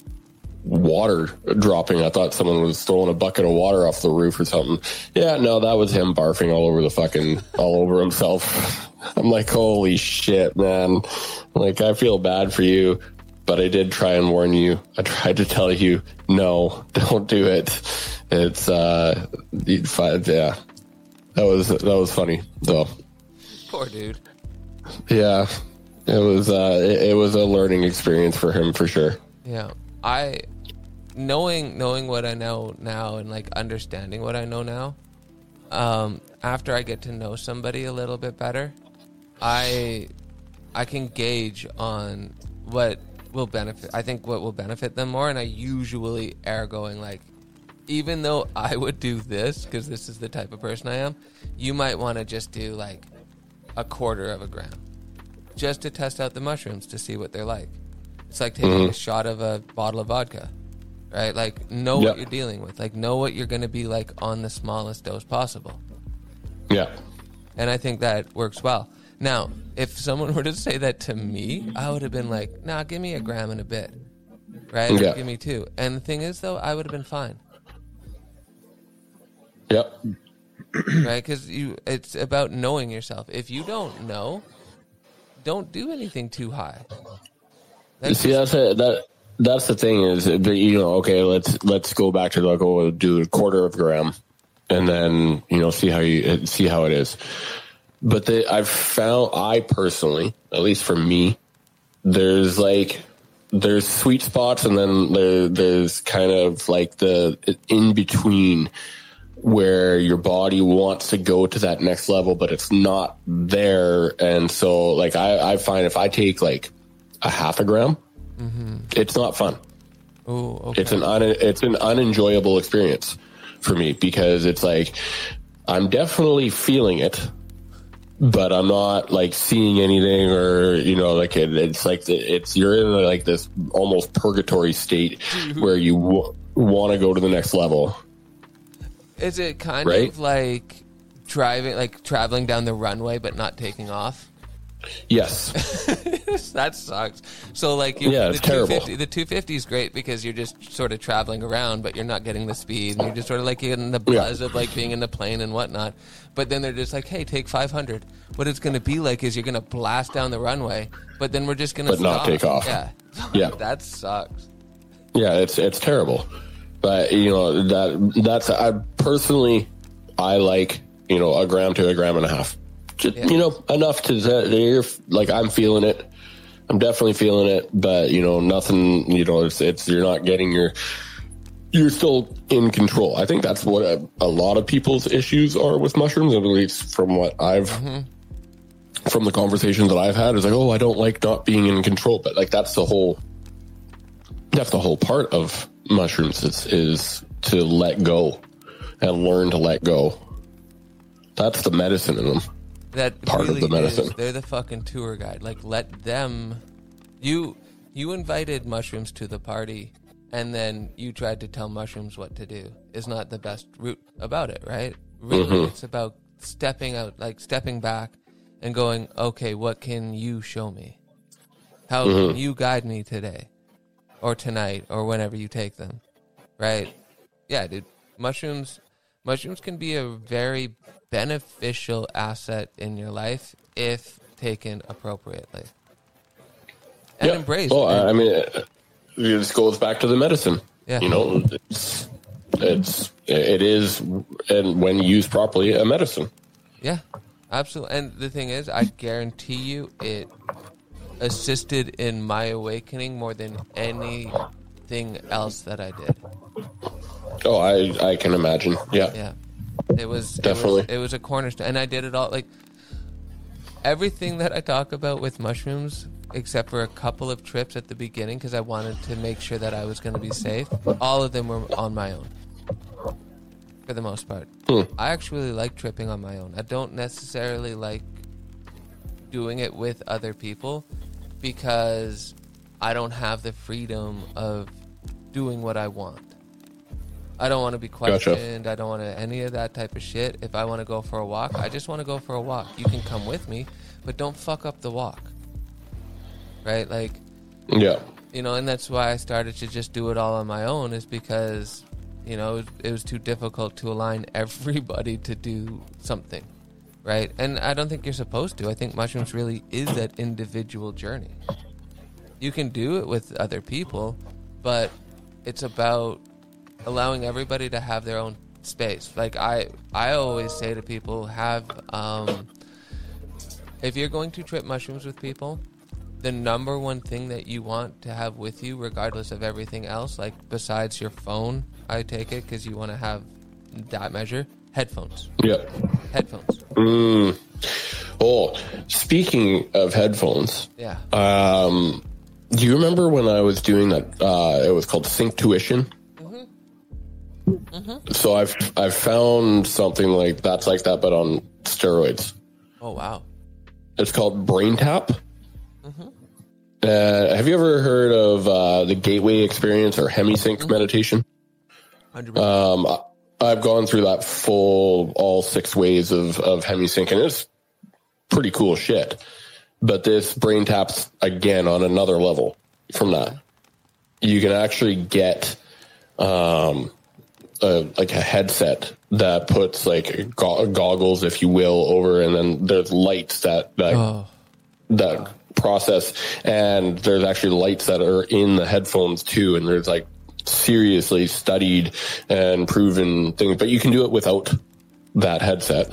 water dropping. I thought someone was throwing a bucket of water off the roof or something. Yeah, no, that was him barfing all over the fucking, all over himself. I'm like, holy shit, man. Like, I feel bad for you, but I did try and warn you. I tried to tell you, no, don't do it. It's, uh, yeah, that was, that was funny, though. Poor dude. Yeah, it was, uh, it, it was a learning experience for him, for sure. Yeah, I knowing knowing what I know now and like understanding what I know now. Um, after I get to know somebody a little bit better, I I can gauge on what will benefit. I think what will benefit them more, and I usually err going like, even though I would do this because this is the type of person I am, you might want to just do like a quarter of a gram, just to test out the mushrooms to see what they're like. It's like taking Mm-hmm. a shot of a bottle of vodka, right? Like, know Yep. what you're dealing with. Like, know what you're going to be like on the smallest dose possible. Yeah. And I think that works well. Now, if someone were to say that to me, I would have been like, nah, give me a gram and a bit, right? Yeah. Give me two. And the thing is, though, I would have been fine, Yep. right? Because you, it's about knowing yourself. If you don't know, don't do anything too high. That's See, that's a, that. That's the thing is, that, you know, okay, let's let's go back to like, oh, do a quarter of a gram, and then you know, see how you see how it is. But the, I've found, I personally, at least for me, there's like there's sweet spots, and then there, there's kind of like the in between where your body wants to go to that next level, but it's not there. And so, like, I, I find if I take like a half a gram, mm-hmm. it's not fun. Ooh, okay. It's an un, it's an unenjoyable experience for me because it's like I'm definitely feeling it, but I'm not like seeing anything, or you know, like it, it's like the, it's you're in like this almost purgatory state where you w- want to go to the next level. Is it kind Right? of like driving, like traveling down the runway but not taking off? Yes. That sucks. So like, you, Yeah, the it's terrible. two fifty, the two fifty is great because you're just sort of traveling around, but you're not getting the speed, and you're just sort of like in the buzz Yeah. of like being in the plane and whatnot. But then they're just like, hey, take five hundred. What it's going to be like is you're going to blast down the runway, but then we're just going to But not take off. Yeah, Yeah. that sucks. Yeah, it's it's terrible, but you know that that's I personally I like you know a gram to a gram and a half, just, Yeah. you know enough to you're like I'm feeling it, I'm definitely feeling it, but you know nothing, you know it's it's you're not getting your you're still in control. I think that's what a, a lot of people's issues are with mushrooms, at least from what I've Mm-hmm. from the conversations that I've had. Is like, oh, I don't like not being in control, but like that's the whole. That's the whole part of mushrooms is, is to let go and learn to let go. That's the medicine in them. that part really of the medicine. Is, they're the fucking tour guide. Like, let them. You you invited mushrooms to the party, and then you tried to tell mushrooms what to do. Is not the best route about it, right? Really, Mm-hmm. it's about stepping out, like stepping back, and going, okay, what can you show me? How Mm-hmm. can you guide me today, or tonight, or whenever you take them, right? Yeah, dude. Mushrooms, mushrooms can be a very beneficial asset in your life if taken appropriately and Yeah. embraced. Well, And- I mean, it, it just goes back to the medicine. Yeah. You know, it's, it's, it is, and when used properly, a medicine. yeah, absolutely. And the thing is, I guarantee you, it assisted in my awakening more than anything else that I did. Oh, I, I can imagine. Yeah. Yeah, it was Definitely. It was, it was a cornerstone, and I did it all. Like everything that I talk about with mushrooms, except for a couple of trips at the beginning, because I wanted to make sure that I was going to be safe. All of them were on my own, for the most part. Hmm. I actually like tripping on my own. I don't necessarily like doing it with other people because I don't have the freedom of doing what I want. I don't want to be Gotcha. questioned. I don't want to any of that type of shit. If I want to go for a walk, I just want to go for a walk. You can come with me, but don't fuck up the walk. Right? Like, Yeah. you know, and that's why I started to just do it all on my own, is because, you know, it, it was too difficult to align everybody to do something. Right? And I don't think you're supposed to. I think mushrooms really is that individual journey. You can do it with other people, but it's about allowing everybody to have their own space. Like I, I always say to people, have, um, if you're going to trip mushrooms with people, the number one thing that you want to have with you, regardless of everything else, like besides your phone, I take it, because you want to have that measure, headphones. Yeah. Headphones. Mm. Oh, speaking of headphones, Yeah. um, do you remember when I was doing that? Uh, it was called Sync Tuition. So I've I've found something like that's like that, but on steroids. Oh, wow. It's called Brain Tap. Uh, have you ever heard of uh, the Gateway Experience or HemiSync meditation? one hundred percent. Um, I- I've gone through that full, all six ways of, of HemiSync, and it's pretty cool shit. But this Brain Tap's, again, on another level from that. You can actually get um, a, like a headset that puts like go- goggles, if you will, over, and then there's lights that that, Oh. that process, and there's actually lights that are in the headphones too, and there's like seriously studied and proven things, but you can do it without that headset.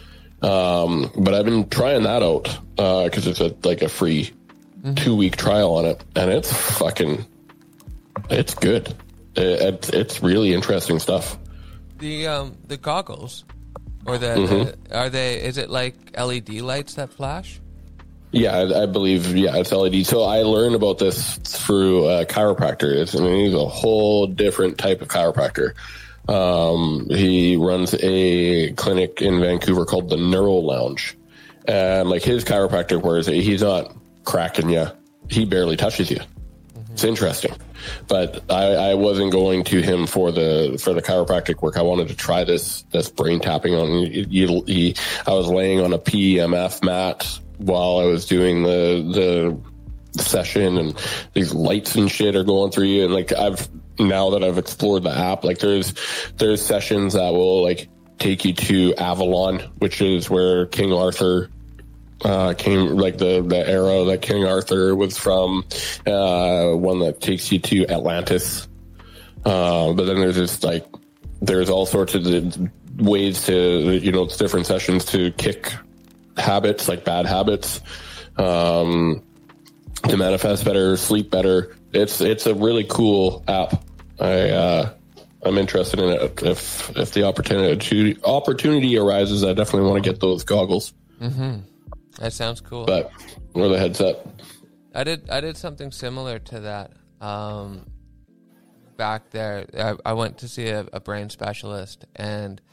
Um, but I've been trying that out because it's a, like a free two week trial on it, and it's fucking, it's good. It, it's, it's really interesting stuff. The um the goggles, or the, Mm-hmm. the are they? Is it like L E D lights that flash? Yeah, I, I believe, yeah, it's L E D. So I learned about this through a chiropractor. It's, I mean, he's a whole different type of chiropractor. Um, he runs a clinic in Vancouver called the Neuro Lounge. And like his chiropractic, whereas he's not cracking you, he barely touches you. It's interesting. But I, I wasn't going to him for the for the chiropractic work. I wanted to try this this brain tapping on. He, he, he, I was laying on a P M F mat while I was doing the the session, and these lights and shit are going through you. And like I've now that I've explored the app, like there's there's sessions that will like take you to Avalon, which is where King Arthur uh came, like the the era that King Arthur was from. Uh one that takes you to Atlantis. Uh, but then there's just like there's all sorts of the ways to, you know, it's different sessions to kick habits, like bad habits, um to manifest better, sleep better. It's it's a really cool app. I uh I'm interested in it. If if the opportunity opportunity arises, I definitely want to get those goggles. That sounds cool. But or the headset. I did I did something similar to that. Um, back there, I, I went to see a, a brain specialist, and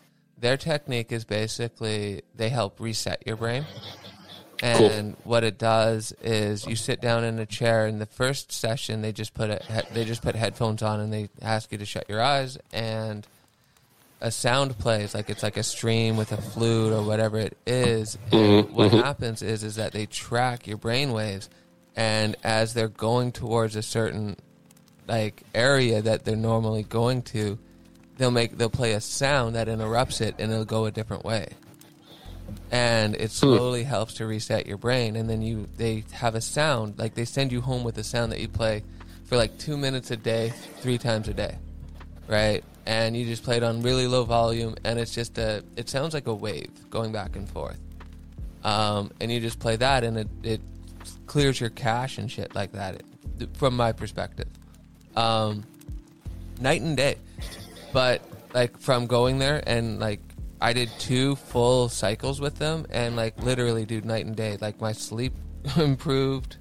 their technique is basically they help reset your brain. And cool. what it does is you sit down in a chair. In the first session, they just put a, they just put headphones on and they ask you to shut your eyes, and a sound plays, like it's like a stream with a flute or whatever it is. And mm-hmm. what mm-hmm. happens is is that they track your brain waves, and as they're going towards a certain like area that they're normally going to, they'll make they'll play a sound that interrupts it, and it'll go a different way. And it slowly hmm. helps to reset your brain. And then you they have a sound, like they send you home with a sound that you play for like two minutes a day, three times a day, right? And you just play it on really low volume, and it's just a it sounds like a wave going back and forth. Um, and you just play that, and it, it clears your cache and shit like that, it, from my perspective. Um, night and day. But like from going there, and like I did two full cycles with them, and like literally, dude, night and day. Like my sleep improved,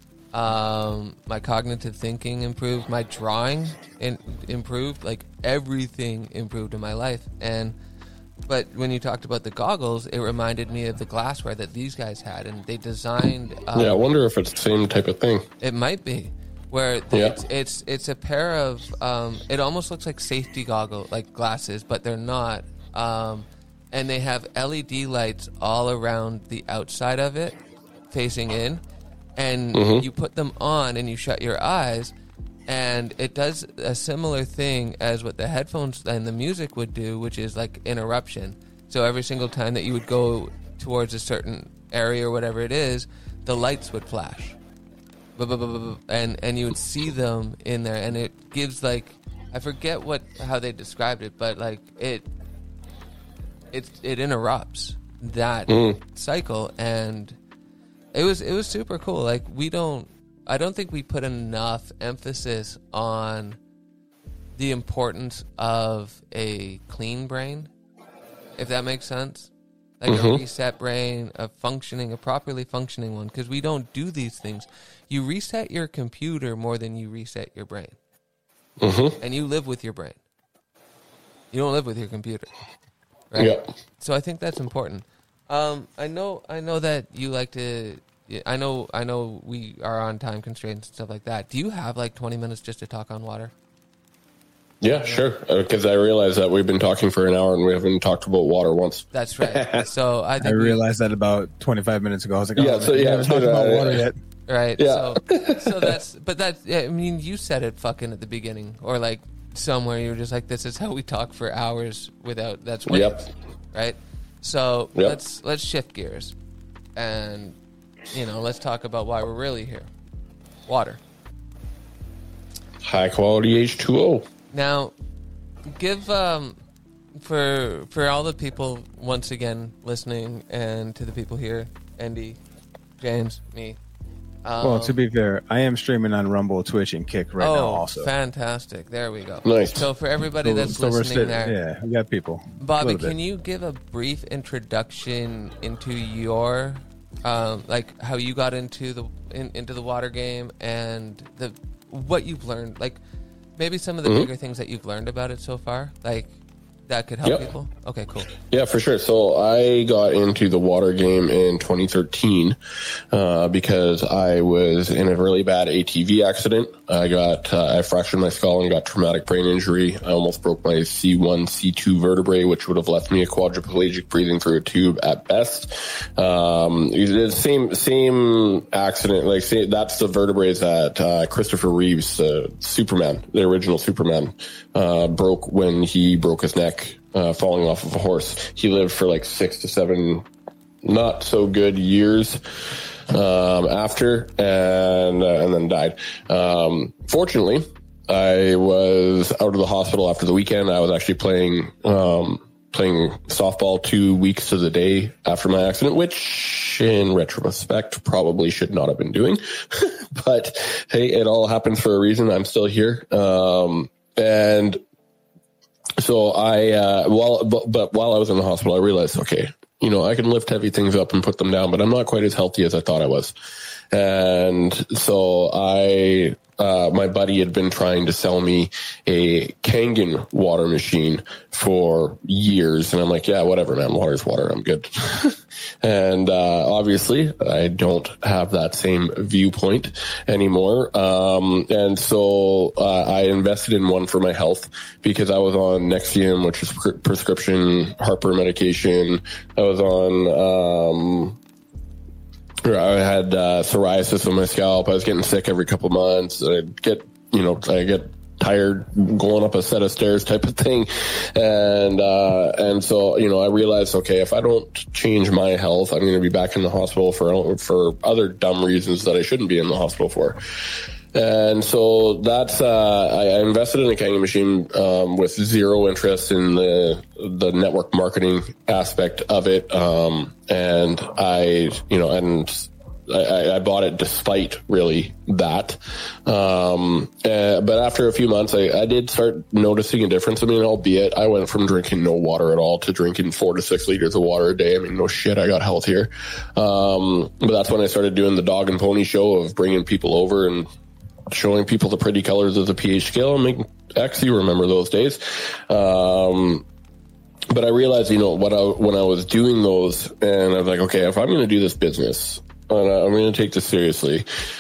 um, my cognitive thinking improved, my drawing in, improved. Like everything improved in my life. And but when you talked about the goggles, it reminded me of the glassware that these guys had, and they designed. Um, yeah, I wonder if it's the same type of thing. It might be. Where yeah. it's, it's it's a pair of um, it almost looks like safety goggle like glasses, but they're not. Um, and they have L E D lights all around the outside of it, facing in. And mm-hmm. you put them on and you shut your eyes, and it does a similar thing as what the headphones and the music would do, which is like interruption. So every single time that you would go towards a certain area or whatever it is, the lights would flash. And and you would see them in there, and it gives like, I forget what how they described it, but like it it it interrupts that mm. cycle, and it was it was super cool. Like we don't I don't think we put enough emphasis on the importance of a clean brain, if that makes sense. Like mm-hmm. a reset brain, a functioning, a properly functioning one, because we don't do these things. You reset your computer more than you reset your brain. Mm-hmm. And you live with your brain. You don't live with your computer. Right? Yeah. So I think that's important. Um, I know I know that you like to I know I know we are on time constraints and stuff like that. Do you have like twenty minutes just to talk on water? Yeah, sure. Because uh, I realize that we've been talking for an hour and we haven't talked about water once. That's right. So I think I we, realized that about twenty-five minutes ago. I was like, oh, yeah, so, yeah, haven't talked uh, about water yeah. yet. Right. Yeah. So, so that's, but that's, yeah, I mean, you said it fucking at the beginning, or like somewhere you were just like, this is how we talk for hours without, that's what, yep. right? So yep. let's, let's shift gears and, you know, let's talk about why we're really here. Water. High quality H two O. Now, give, um, for, for all the people once again listening, and to the people here, Andy, James, me. Um, Well, to be fair, I am streaming on Rumble, Twitch, and Kick right oh, now also. Fantastic. There we go. Nice. So for everybody So- that's so we're listening sitting- there, Yeah, we got people. A Bobby, little can bit. you give a brief introduction into your, um, like how you got into the in, into the water game and the what you've learned, like maybe some of the Mm-hmm. bigger things that you've learned about it so far, like that could help Yep. people? Okay, cool. Yeah, for sure. So I got into the water game in twenty thirteen uh, because I was in a really bad A T V accident. I got uh, I fractured my skull and got traumatic brain injury. I almost broke my C one, C two vertebrae, which would have left me a quadriplegic breathing through a tube at best. Um, the same same accident, like say, that's the vertebrae that uh, Christopher Reeves, uh, Superman, the original Superman, uh, broke when he broke his neck. Uh, falling off of a horse. He lived for like six to seven not so good years um, after, and uh, and then died. Um, fortunately, I was out of the hospital after the weekend. I was actually playing um, playing softball two weeks to the day after my accident, which in retrospect probably should not have been doing. But hey, it all happens for a reason. I'm still here. Um, and So I, uh, while, but, but while I was in the hospital, I realized, okay, you know, I can lift heavy things up and put them down, but I'm not quite as healthy as I thought I was. And so I, uh, my buddy had been trying to sell me a Kangen water machine for years. And I'm like, yeah, whatever, man. Water's water. I'm good. And uh, obviously, I don't have that same viewpoint anymore. Um, and so uh, I invested in one for my health because I was on Nexium, which is pre- prescription Harper medication. I was on... Um, I had uh, psoriasis on my scalp. I was getting sick every couple months. I'd get, you know, I get tired going up a set of stairs type of thing. And, uh, and so, you know, I realized, okay, if I don't change my health, I'm going to be back in the hospital for, for other dumb reasons that I shouldn't be in the hospital for. And so that's, uh, I, I invested in a Kangen machine, um, with zero interest in the, the network marketing aspect of it. Um, and I, you know, and I, I bought it despite really that. Um, uh, but after a few months, I, I did start noticing a difference. I mean, albeit I went from drinking no water at all to drinking four to six liters of water a day. I mean, no shit, I got healthier. Um, but that's when I started doing the dog and pony show of bringing people over and showing people the pretty colors of the pH scale and making X, you remember those days. Um, but I realized, you know, what I, when I was doing those, and I was like, okay, if I'm going to do this business, and I'm going to take this seriously,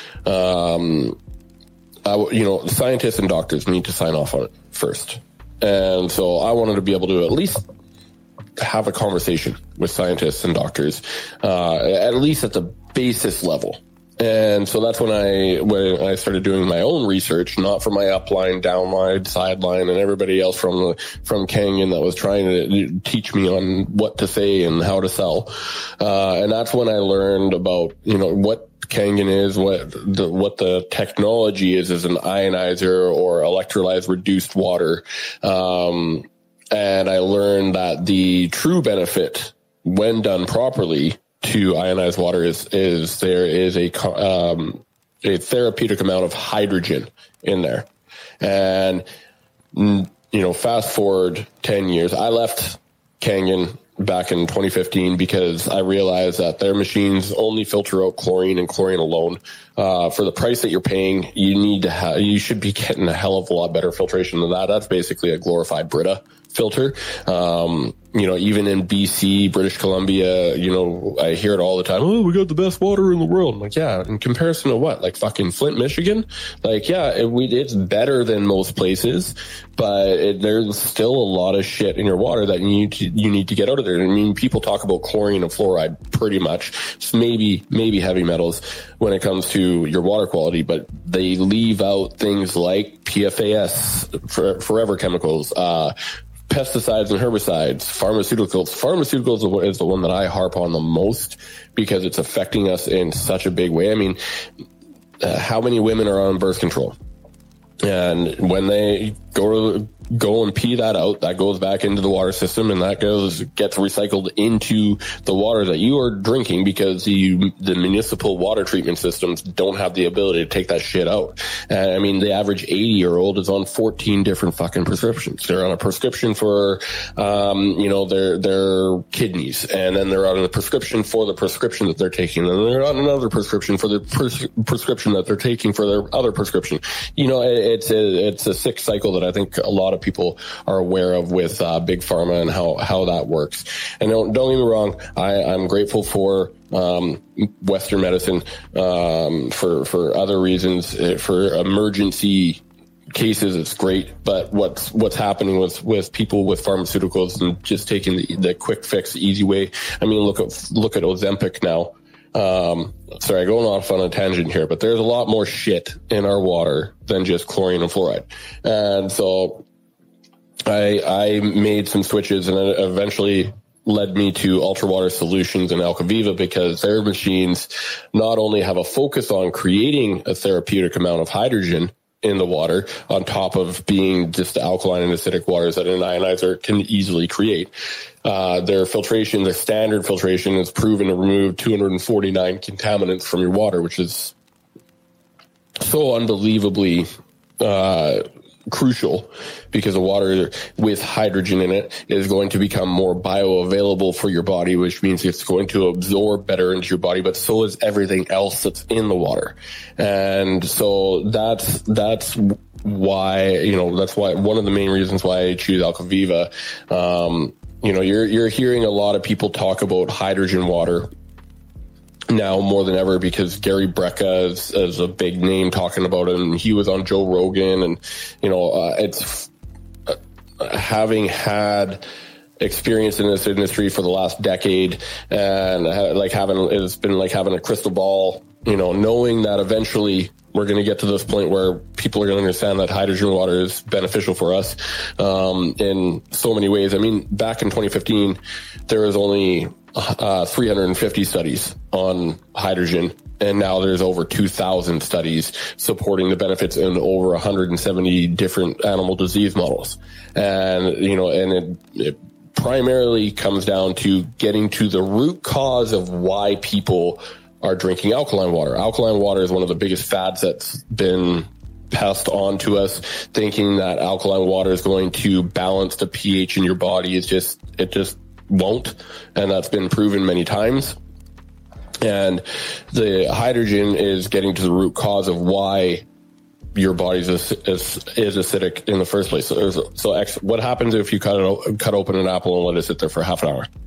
um, I, you know, scientists and doctors need to sign off on it first. And so I wanted to be able to at least have a conversation with scientists and doctors, uh, at least at the basis level. And so that's when I when I started doing my own research, not for my upline, downline, sideline, and everybody else from the, from Kangen that was trying to teach me on what to say and how to sell. Uh, and that's when I learned about, you know, what Kangen is, what the what the technology is as an ionizer or electrolyzed reduced water. Um, and I learned that the true benefit, when done properly, to ionized water is is there is a um, a therapeutic amount of hydrogen in there. And you know, fast forward ten years, I left Kangen back in twenty fifteen because I realized that their machines only filter out chlorine and chlorine alone. Uh, for the price that you're paying, you need to have, you should be getting a hell of a lot better filtration than that. That's basically a glorified Brita filter. Um, you know, even in B C, British Columbia, you know, I hear it all the time. Oh, we got the best water in the world. I'm like, yeah, in comparison to what? Like fucking Flint, Michigan? Like, yeah, it, we, it's better than most places, but it, there's still a lot of shit in your water that you need to, you need to get out of there. I mean, people talk about chlorine and fluoride pretty much. It's maybe, maybe heavy metals when it comes to your water quality, but they leave out things like P F A S, for, forever chemicals, uh, pesticides and herbicides, pharmaceuticals. Pharmaceuticals is the one that I harp on the most because it's affecting us in such a big way. I mean, uh, how many women are on birth control? And when they go to go and pee that out, that goes back into the water system, and that goes gets recycled into the water that you are drinking because you, the municipal water treatment systems don't have the ability to take that shit out. And I mean, the average eighty year old is on fourteen different fucking prescriptions. They're on a prescription for, um, you know, their, their kidneys, and then they're on a prescription for the prescription that they're taking, and they're on another prescription for the pres- prescription that they're taking for their other prescription. You know, it, it's a, it's a sick cycle that I think a lot of people are aware of with uh, big pharma and how, how that works. And don't, don't get me wrong, I, I'm grateful for um, Western medicine um, for for other reasons. For emergency cases, it's great. But what's what's happening with, with people with pharmaceuticals and just taking the, the quick fix, easy way. I mean, look at look at Ozempic now. Um, sorry, going off on a tangent here, but there's a lot more shit in our water than just chlorine and fluoride. And so I, I made some switches, and it eventually led me to Ultra Water Solutions and Alcaviva, because their machines not only have a focus on creating a therapeutic amount of hydrogen in the water on top of being just alkaline and acidic waters that an ionizer can easily create. Uh, their filtration, their standard filtration is proven to remove two hundred forty-nine contaminants from your water, which is so unbelievably, uh, crucial because the water with hydrogen in it is going to become more bioavailable for your body, which means it's going to absorb better into your body, but so is everything else that's in the water. And so that's, that's why, you know, that's why one of the main reasons why I choose Alkaviva. Um, you know, you're, you're hearing a lot of people talk about hydrogen water now more than ever because Gary Brecka is, is a big name talking about it, and he was on Joe Rogan, and you know uh, it's uh, having had experience in this industry for the last decade, and uh, like having it's been like having a crystal ball, you know, knowing that eventually we're going to get to this point where people are going to understand that hydrogen water is beneficial for us um, in so many ways. I mean, back in twenty fifteen, there was only uh, three hundred fifty studies on hydrogen, and now there's over two thousand studies supporting the benefits in over one hundred seventy different animal disease models. And, you know, and it, it primarily comes down to getting to the root cause of why people are drinking alkaline water. Alkaline water is one of the biggest fads that's been passed on to us, thinking that alkaline water is going to balance the pH in your body. It's just, it just won't. And that's been proven many times. And the hydrogen is getting to the root cause of why your body's is, is, is acidic in the first place. So, so ex, what happens if you cut it, cut open an apple and let it sit there for half an hour?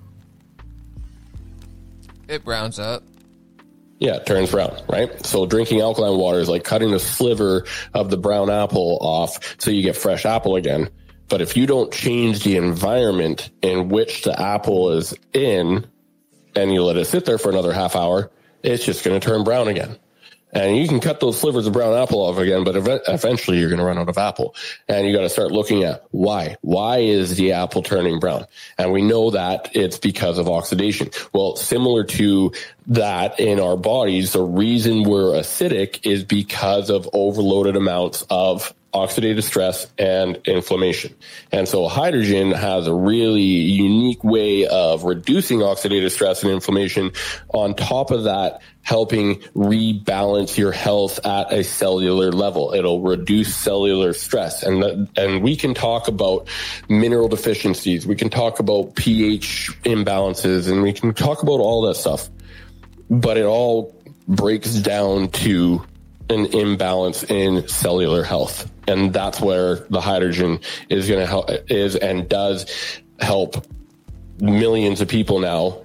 It browns up. Yeah, it turns brown, right? So drinking alkaline water is like cutting a sliver of the brown apple off so you get fresh apple again. But if you don't change the environment in which the apple is in and you let it sit there for another half hour, it's just going to turn brown again. And you can cut those slivers of brown apple off again, but ev- eventually you're going to run out of apple. And you got to start looking at why. Why is the apple turning brown? And we know that it's because of oxidation. Well, similar to that in our bodies, the reason we're acidic is because of overloaded amounts of oxidative stress and inflammation. And so hydrogen has a really unique way of reducing oxidative stress and inflammation. On top of that, helping rebalance your health at a cellular level. It'll reduce cellular stress. And, and we can talk about mineral deficiencies. We can talk about pH imbalances, and we can talk about all that stuff. But it all breaks down to an imbalance in cellular health. And that's where the hydrogen is going to help, is and does help millions of people now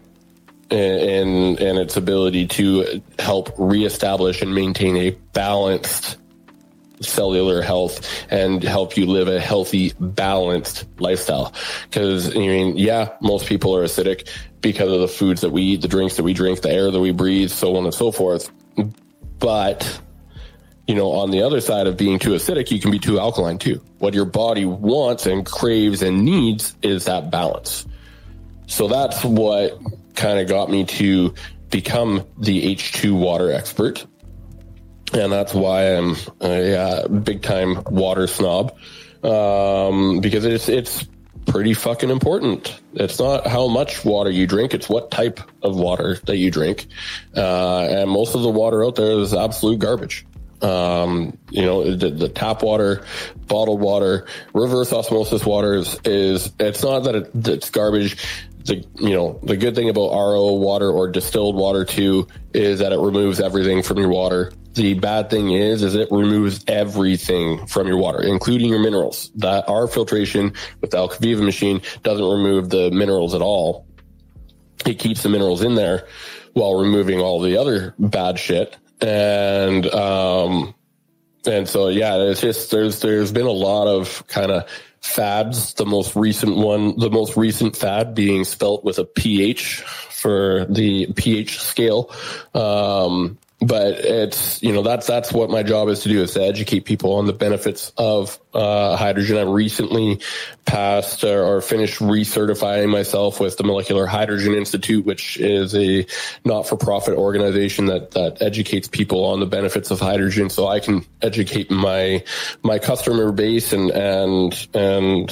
in, in its ability to help reestablish and maintain a balanced cellular health and help you live a healthy, balanced lifestyle. Because, I mean, yeah, most people are acidic because of the foods that we eat, the drinks that we drink, the air that we breathe, so on and so forth. But, you know, on the other side of being too acidic, you can be too alkaline too. What your body wants and craves and needs is that balance. So that's what kind of got me to become the H two water expert. And that's why I'm a yeah, big time water snob. Um, because it's, it's pretty fucking important. It's not how much water you drink, it's what type of water that you drink. Uh, and most of the water out there is absolute garbage. Um, you know, the, the tap water, bottled water, reverse osmosis water is, is it's not that it, it's garbage. The, you know, the good thing about R O water or distilled water too is that it removes everything from your water. The bad thing is, is it removes everything from your water, including your minerals. That our filtration with the Alkaviva machine doesn't remove the minerals at all. It keeps the minerals in there while removing all the other bad shit. And, um, and so, yeah, it's just, there's, there's been a lot of kind of fads. The most recent one, the most recent fad being spelt with a pH for the pH scale. Um, but it's, you know, that's, that's what my job is to do, is to educate people on the benefits of, uh, hydrogen. I recently passed or, or finished recertifying myself with the Molecular Hydrogen Institute, which is a not-for-profit organization that, that educates people on the benefits of hydrogen. So I can educate my, my customer base and, and, and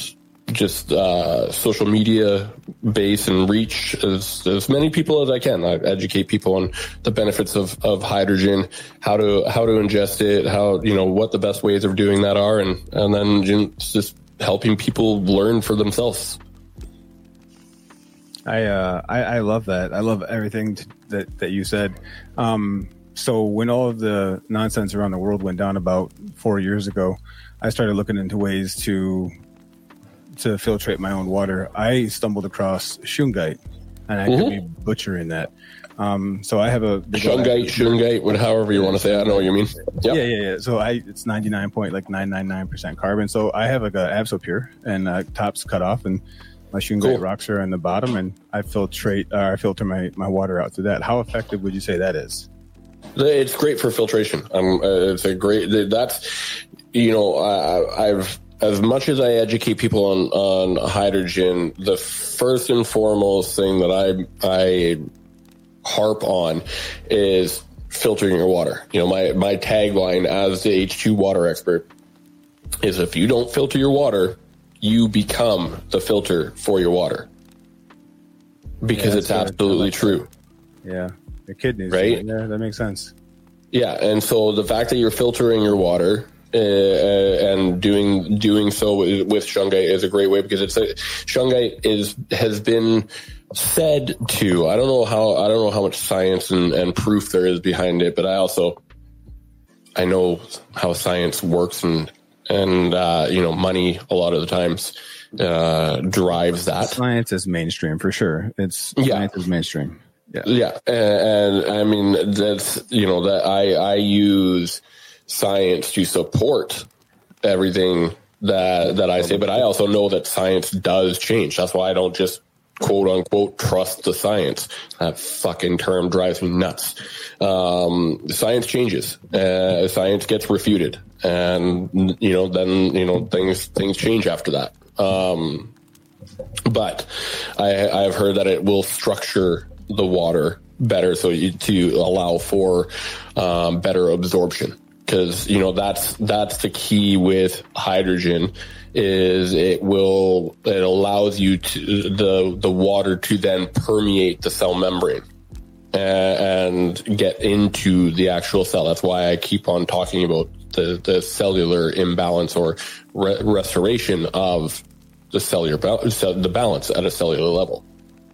just uh, social media base and reach as, as many people as I can. I educate people on the benefits of, of hydrogen, how to how to ingest it, how you know what the best ways of doing that are, and and then just helping people learn for themselves. I uh, I, I love that. I love everything t- that that you said. Um, so when all of the nonsense around the world went down about four years ago, I started looking into ways to to filtrate my own water. I stumbled across shungite, and I Mm-hmm. could be butchering that. Um, so I have a big Shungite, shungite, what however you want to say. I know what you mean. Yep. Yeah, yeah, yeah. So I it's ninety-nine point like nine nine nine percent carbon. So I have like a Absopure, and uh, top's cut off, and my shungite Cool. rocks are in the bottom, and I filtrate, uh, I filter my, my water out through that. How effective would you say that is? It's great for filtration. Um, uh, it's a great. That's you know I, I've as much as I educate people on on hydrogen, the first and foremost thing that I I harp on is filtering your water. You know, my my tagline as the H two water expert is: if you don't filter your water, you become the filter for your water. Because Yeah, it's that's good. absolutely I like true. Yeah, the kidneys, Right? Yeah, that makes sense. Yeah, and so the fact that you're filtering your water uh, and doing doing so with, with shungite is a great way, because it's a, shungite is has been said to. I don't know how I don't know how much science and, and proof there is behind it, but I also I know how science works, and and uh, you know money a lot of the times uh, drives that. Science is mainstream for sure. It's Yeah. science is mainstream. Yeah. Yeah, and, and I mean that's you know that I I use science to support everything that that I say, but I also know that science does change. That's why I don't just quote unquote trust the science. That fucking term drives me nuts. Um, science changes. Uh, science gets refuted, and you know then you know things things change after that. Um, but I, I've heard that it will structure the water better, so you, to allow for um, better absorption, because you know that's that's the key with hydrogen, is it will it allows you to the the water to then permeate the cell membrane and, and get into the actual cell. That's why I keep on talking about the the cellular imbalance or re- restoration of the cellular ba- the balance at a cellular level.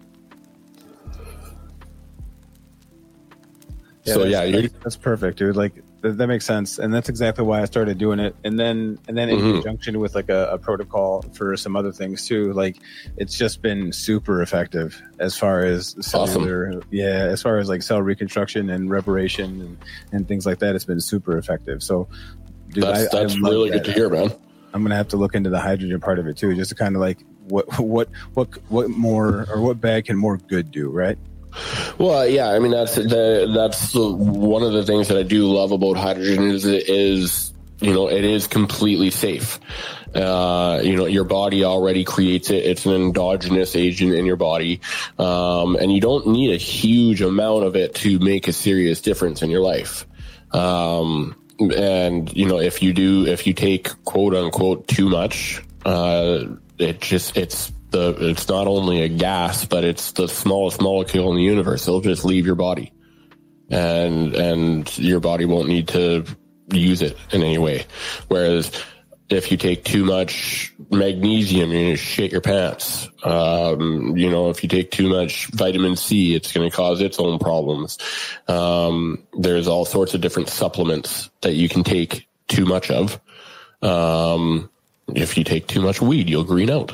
So that's, yeah, you're, that's, that's perfect, dude. Like th- that makes sense, and that's exactly why I started doing it. And then, and then in Mhm. conjunction with like a, a protocol for some other things too. Like it's just been super effective as far as cellular, yeah, as far as like cell reconstruction and reparation and, and things like that. It's been super effective. So, dude, that's I, I that's love really that. good to hear, man. I'm gonna have to look into the hydrogen part of it too, just to kind of like what what what what more or what bad can more good do, right? Well, yeah, I mean that's the that's the, one of the things that I do love about hydrogen is it is you know it is completely safe. Uh, you know, your body already creates it. It's an endogenous agent in your body, um, and you don't need a huge amount of it to make a serious difference in your life. Um, and you know, if you do, if you take quote unquote too much, uh, it just it's. The, it's not only a gas, but it's the smallest molecule in the universe. It'll just leave your body, and and your body won't need to use it in any way. Whereas if you take too much magnesium, you're going to shit your pants. Um, you know, if you take too much vitamin C, it's going to cause its own problems. Um, there's all sorts of different supplements that you can take too much of. Um, If you take too much weed, you'll green out.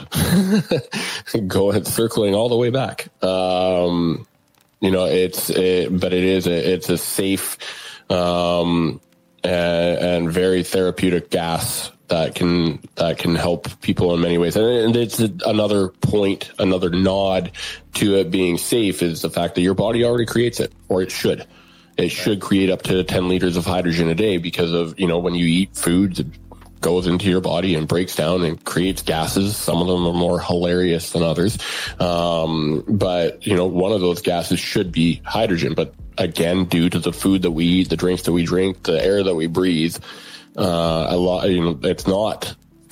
Go ahead, circling all the way back. Um, you know, it's, it, but it is, a, it's a safe, um, and, and very therapeutic gas that can, that can help people in many ways. And, and it's another point, another nod to it being safe is the fact that your body already creates it, or it should. It should create up to ten liters of hydrogen a day because of, you know, when you eat foods, it goes into your body and breaks down and creates gases. Some of them are more hilarious than others. Um, but, you know, one of those gases should be hydrogen. But again, due to the food that we eat, the drinks that we drink, the air that we breathe, uh, a lot, you know, it's not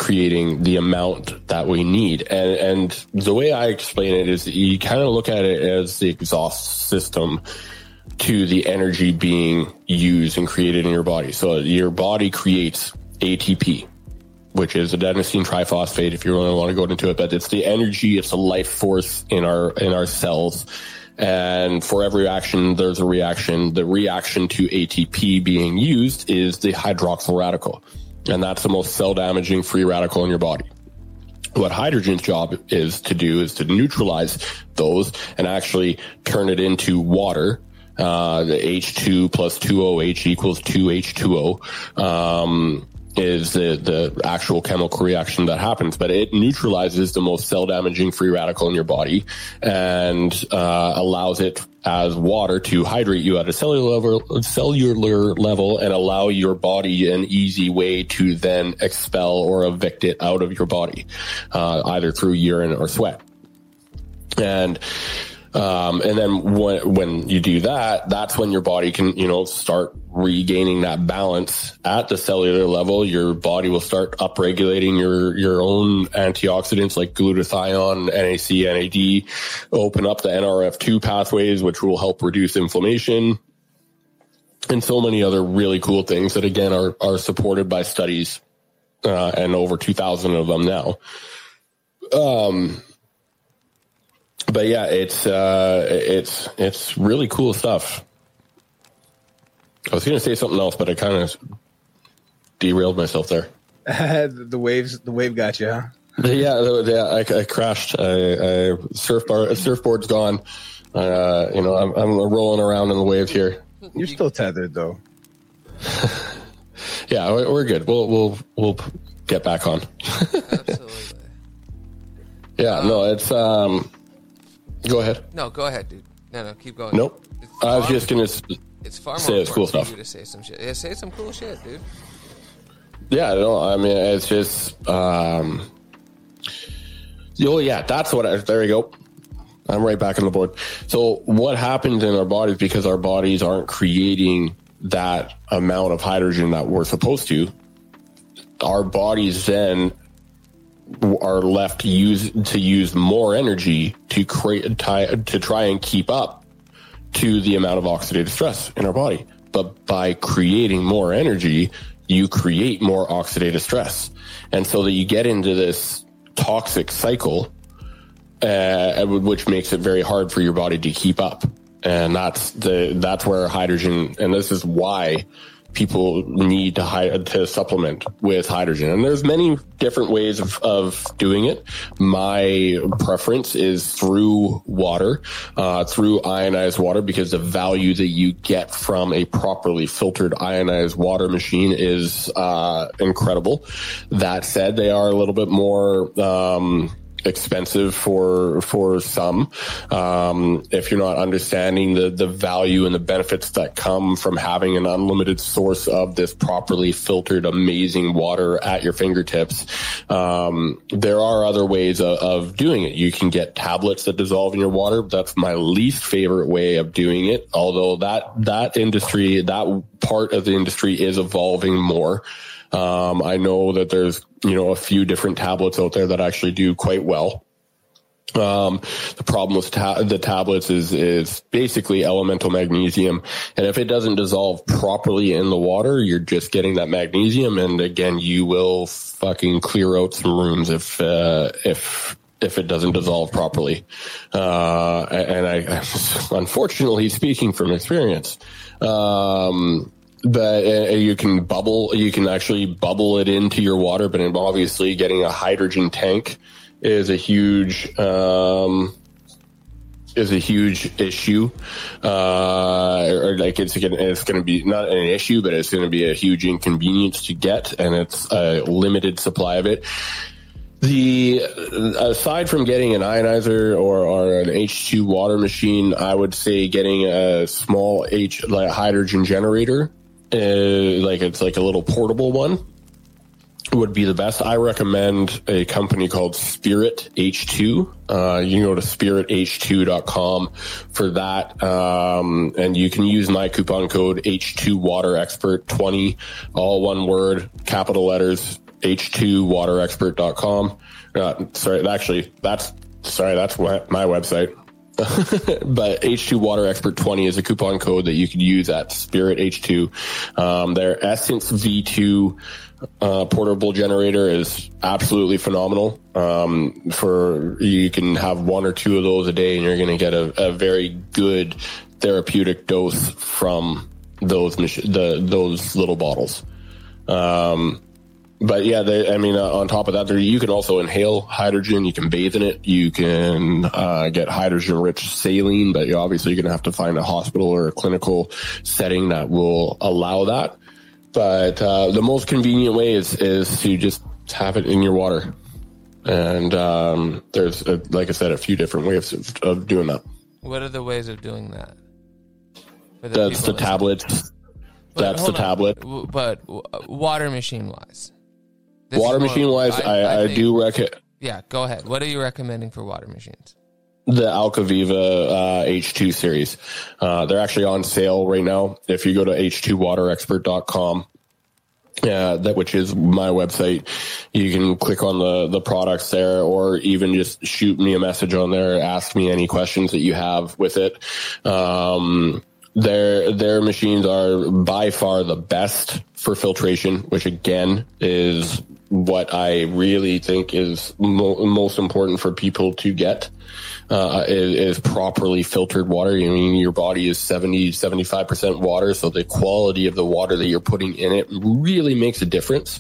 creating the amount that we need. And, and the way I explain it is you kind of look at it as the exhaust system to the energy being used and created in your body. So your body creates A T P, which is adenosine triphosphate, if you really want to go into it, but it's the energy, it's the life force in our, in our cells. And for every action, there's a reaction. The reaction to A T P being used is the hydroxyl radical. And that's the most cell damaging free radical in your body. What hydrogen's job is to do is to neutralize those and actually turn it into water. Uh, the H two plus two O H equals two H two O, um, is the, the actual chemical reaction that happens, but it neutralizes the most cell damaging free radical in your body and, uh, allows it as water to hydrate you at a cellular level, cellular level and allow your body an easy way to then expel or evict it out of your body, uh, either through urine or sweat. And, Um, and then when, when you do that, that's when your body can, you know, start regaining that balance at the cellular level. Your body will start upregulating your, your own antioxidants like glutathione, N A C, N A D, open up the N R F two pathways, which will help reduce inflammation and so many other really cool things that again are, are supported by studies, uh, and over two thousand of them now. Um, But yeah, it's uh, it's it's really cool stuff. I was going to say something else, but I kind of derailed myself there. the waves, the wave got you, huh? Yeah, yeah. I, I crashed. I, I surfboard, surfboard's gone. Uh, you know, I'm, I'm rolling around in the wave here. You're still tethered, though. Yeah, we're good. We'll we'll we'll get back on. Absolutely. Yeah, um, no, it's um. Go ahead. No, go ahead, dude. No, no, keep going. Nope. It's I was far, just gonna it's far say more it's cool important for stuff. you to say some shit. Yeah, say some cool shit, dude. Yeah, no, I mean, it's just, um, oh yeah, that's what I, there you go. I'm right back on the board. So what happens in our bodies, because our bodies aren't creating that amount of hydrogen that we're supposed to, our bodies then are left to use, to use more energy to create, to try and keep up to the amount of oxidative stress in our body. But by creating more energy, you create more oxidative stress. And so that you get into this toxic cycle, uh, which makes it very hard for your body to keep up. And that's the, that's where hydrogen, and this is why people need to hi- to supplement with hydrogen. And there's many different ways of, of doing it. My preference is through water, uh, through ionized water, because the value that you get from a properly filtered ionized water machine is, uh, incredible. That said, they are a little bit more, um, expensive for for some, um if you're not understanding the the value and the benefits that come from having an unlimited source of this properly filtered amazing water at your fingertips. Um there are other ways of, of doing it. You can get tablets that dissolve in your water. That's my least favorite way of doing it, although that that industry, that part of the industry is evolving more. Um, I know that there's, you know, a few different tablets out there that actually do quite well. Um, the problem with ta- the tablets is, is basically elemental magnesium. And if it doesn't dissolve properly in the water, you're just getting that magnesium. And again, you will fucking clear out some rooms if, uh, if, if it doesn't dissolve properly. Uh, and I, unfortunately speaking from experience, um, but uh, you can bubble, you can actually bubble it into your water, but obviously getting a hydrogen tank is a huge, um, is a huge issue. Uh, or like it's gonna, it's going to be not an issue, but it's going to be a huge inconvenience to get, and it's a limited supply of it. The, aside from getting an ionizer or, or an H two water machine, I would say getting a small H, like hydrogen generator, Uh, like it's like a little portable one, would be the best. I recommend a company called Spirit H two. Uh, you can go to spirit h two dot com for that. Um, and you can use my coupon code H two Water Expert twenty, all one word, capital letters. H two water expert dot com. Uh, sorry, actually, that's sorry, that's my, my website. But H two Water Expert twenty is a coupon code that you can use at Spirit H two. Um, their Essence V two uh, portable generator is absolutely phenomenal. Um, for you can have one or two of those a day, and you're going to get a, a very good therapeutic dose from those mach- the those little bottles. Um, But yeah, they, I mean, uh, on top of that, there, you can also inhale hydrogen. You can bathe in it. You can uh, get hydrogen-rich saline, but you're obviously going to have to find a hospital or a clinical setting that will allow that. But uh, the most convenient way is is to just have it in your water. And um, there's, a, like I said, a few different ways of, of doing that. What are the ways of doing that? For the That's the people listening? tablets. But That's the hold on. tablet. W- But w- water machine wise. Water machine wise, I, I, think- do recommend. Yeah, go ahead. What are you recommending for water machines? The Alcaviva uh, H two series. Uh, they're actually on sale right now. If you go to H two water expert dot com, uh, that which is my website, you can click on the, the products there, or even just shoot me a message on there. Ask me any questions that you have with it. Um, Their their machines are by far the best for filtration, which again is what I really think is mo- most important for people to get. Uh, is, is properly filtered water. I mean, your body is seventy, seventy-five percent water, so the quality of the water that you're putting in it really makes a difference.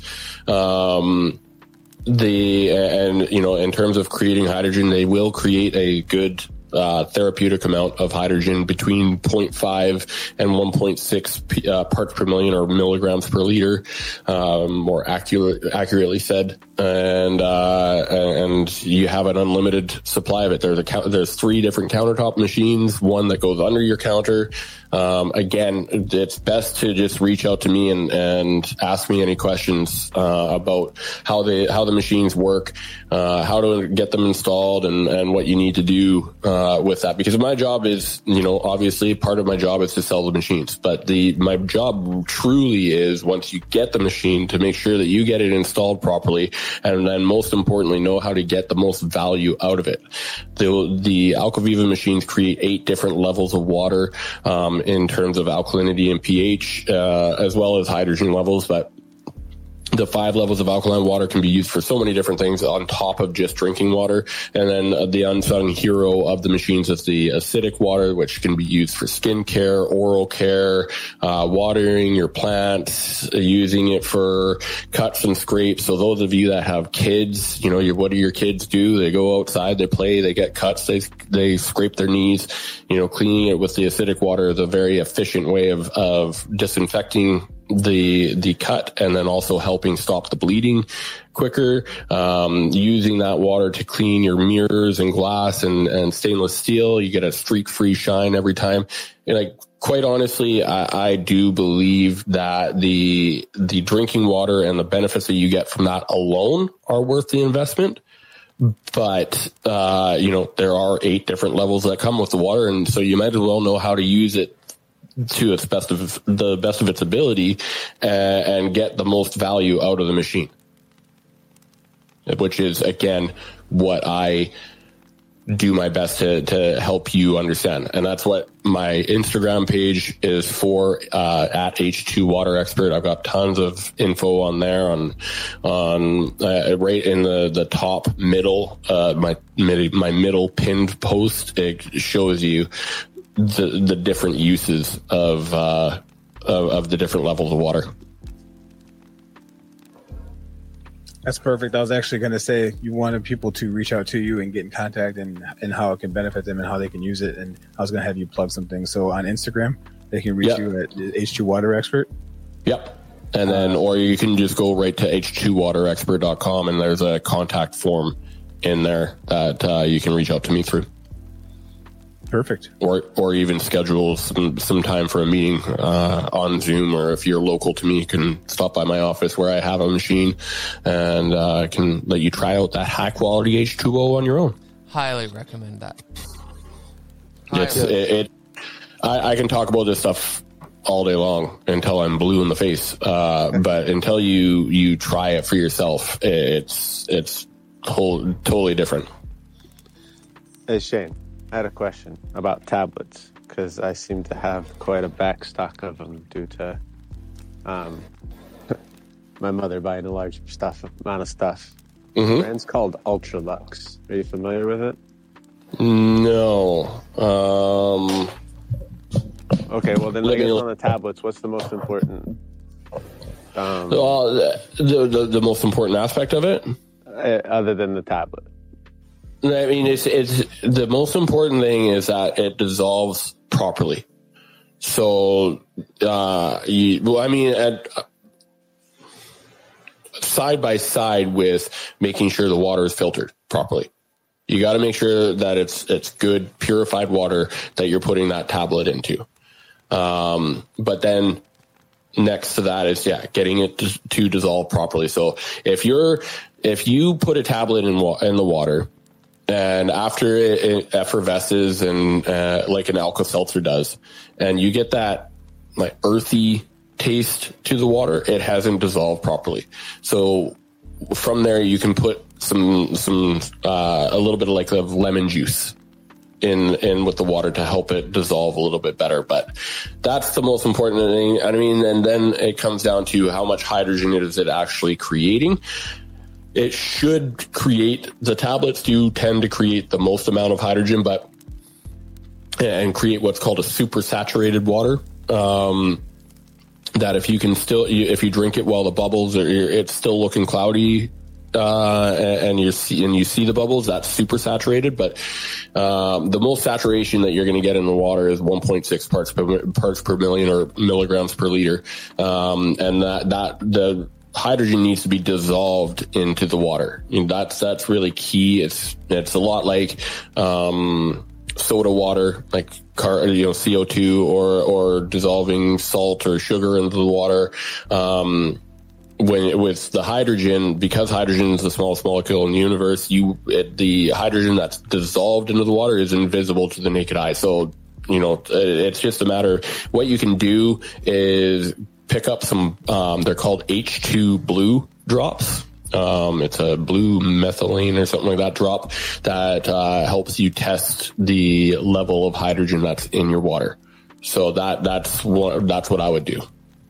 Um, the and you know, in terms of creating hydrogen, they will create a good Uh, therapeutic amount of hydrogen between zero point five and one point six uh, parts per million or milligrams per liter, um, more accurate, accurately said. And uh, and you have an unlimited supply of it. There's a there's three different countertop machines, one that goes under your counter. Um, again, it's best to just reach out to me and, and ask me any questions uh, about how they how the machines work, uh, how to get them installed, and, and what you need to do uh, with that. Because my job is, you know, obviously part of my job is to sell the machines, but the my job truly is, once you get the machine, to make sure that you get it installed properly, and then most importantly, know how to get the most value out of it. The the Alcaviva machines create eight different levels of water. Um, in terms of alkalinity and pH, uh, as well as hydrogen levels. But the five levels of alkaline water can be used for so many different things on top of just drinking water. And then uh, the unsung hero of the machines is the acidic water, which can be used for skin care, oral care, uh, watering your plants, uh, using it for cuts and scrapes. So those of you that have kids, you know, your, what do your kids do? They go outside, they play, they get cuts, they, they scrape their knees. You know, cleaning it with the acidic water is a very efficient way of, of disinfecting the the cut, and then also helping stop the bleeding quicker. Um, using that water to clean your mirrors and glass and, and stainless steel, you get a streak-free shine every time. And like, quite honestly, I, I do believe that the the drinking water and the benefits that you get from that alone are worth the investment. But, uh, you know, there are eight different levels that come with the water, and so you might as well know how to use it to its best of the best of its ability, uh, and get the most value out of the machine, which is, again, what I do my best to, to help you understand. And that's what my Instagram page is for, uh, at H two Water Expert. I've got tons of info on there on, on, uh, right in the, the top middle, uh, my, my middle pinned post. It shows you the, the different uses of, uh, of, of the different levels of water. That's perfect. I was actually going to say you wanted people to reach out to you and get in contact, and, and how it can benefit them and how they can use it. And I was going to have you plug some things. So on Instagram, they can reach yep. you at H two Water Expert. Yep. And then, or you can just go right to H two water expert dot com, and there's a contact form in there that uh, you can reach out to me through. Perfect. Or or even schedule some, some time for a meeting uh, on Zoom, or if you're local to me, you can stop by my office where I have a machine, and uh, I can let you try out that high quality H two O on your own. Highly recommend that. It's, Highly. it, it I, I can talk about this stuff all day long until I'm blue in the face. Uh, but until you, you try it for yourself, it's, it's whole, totally different. Hey, Shane, I had a question about tablets because I seem to have quite a back stock of them due to um, my mother buying a large stuff amount of stuff. Mm-hmm. The brand's called Ultralux. Are you familiar with it? No. Um, Okay, well then, I Let me guess look. on the tablets, what's the most important? Um, well, the, the the most important aspect of it. uh, other than the tablet. I mean, it's it's the most important thing is that it dissolves properly. So, uh, you, well, I mean, at, side by side with making sure the water is filtered properly. You got to make sure that it's it's good purified water that you're putting that tablet into. Um, but then next to that is yeah, getting it to, to dissolve properly. So if you're if you put a tablet in wa- in the water, and after it, it effervesces and uh, like an Alka-Seltzer does, and you get that like earthy taste to the water, it hasn't dissolved properly. So from there, you can put some some uh, a little bit of like of lemon juice in in with the water to help it dissolve a little bit better. But that's the most important thing. I mean, and then it comes down to how much hydrogen is it actually creating. It should create, the tablets do tend to create the most amount of hydrogen, but and create what's called a supersaturated water. Um, that if you can still, if you drink it while the bubbles are, it's still looking cloudy, uh, and you see, and you see the bubbles, that's super saturated. But, um, the most saturation that you're going to get in the water is one point six parts per, parts per million or milligrams per liter. Um, and that, that, the hydrogen needs to be dissolved into the water. You know, that's, that's really key. It's, it's a lot like, um, soda water, like car, you know, C O two or, or dissolving salt or sugar into the water. Um, when with the hydrogen, because hydrogen is the smallest molecule in the universe, you, it, the hydrogen that's dissolved into the water is invisible to the naked eye. So, you know, it's just a matter, what you can do is pick up some, um, they're called H two blue drops. Um, it's a blue methylene or something like that drop that uh, helps you test the level of hydrogen that's in your water. So that that's what that's what I would do.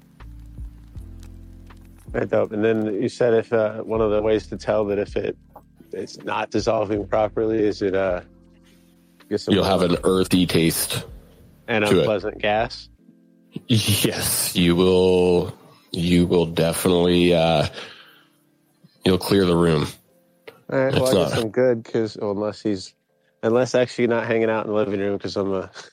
Right, dope. And then you said if uh, one of the ways to tell that if it it's not dissolving properly is it uh, get some You'll have an earthy taste and to it. unpleasant gas. Yes, you will. You will definitely. Uh, you'll clear the room. All right, well, It's I guess not. I'm good because well, unless he's unless actually not hanging out in the living room because I'm a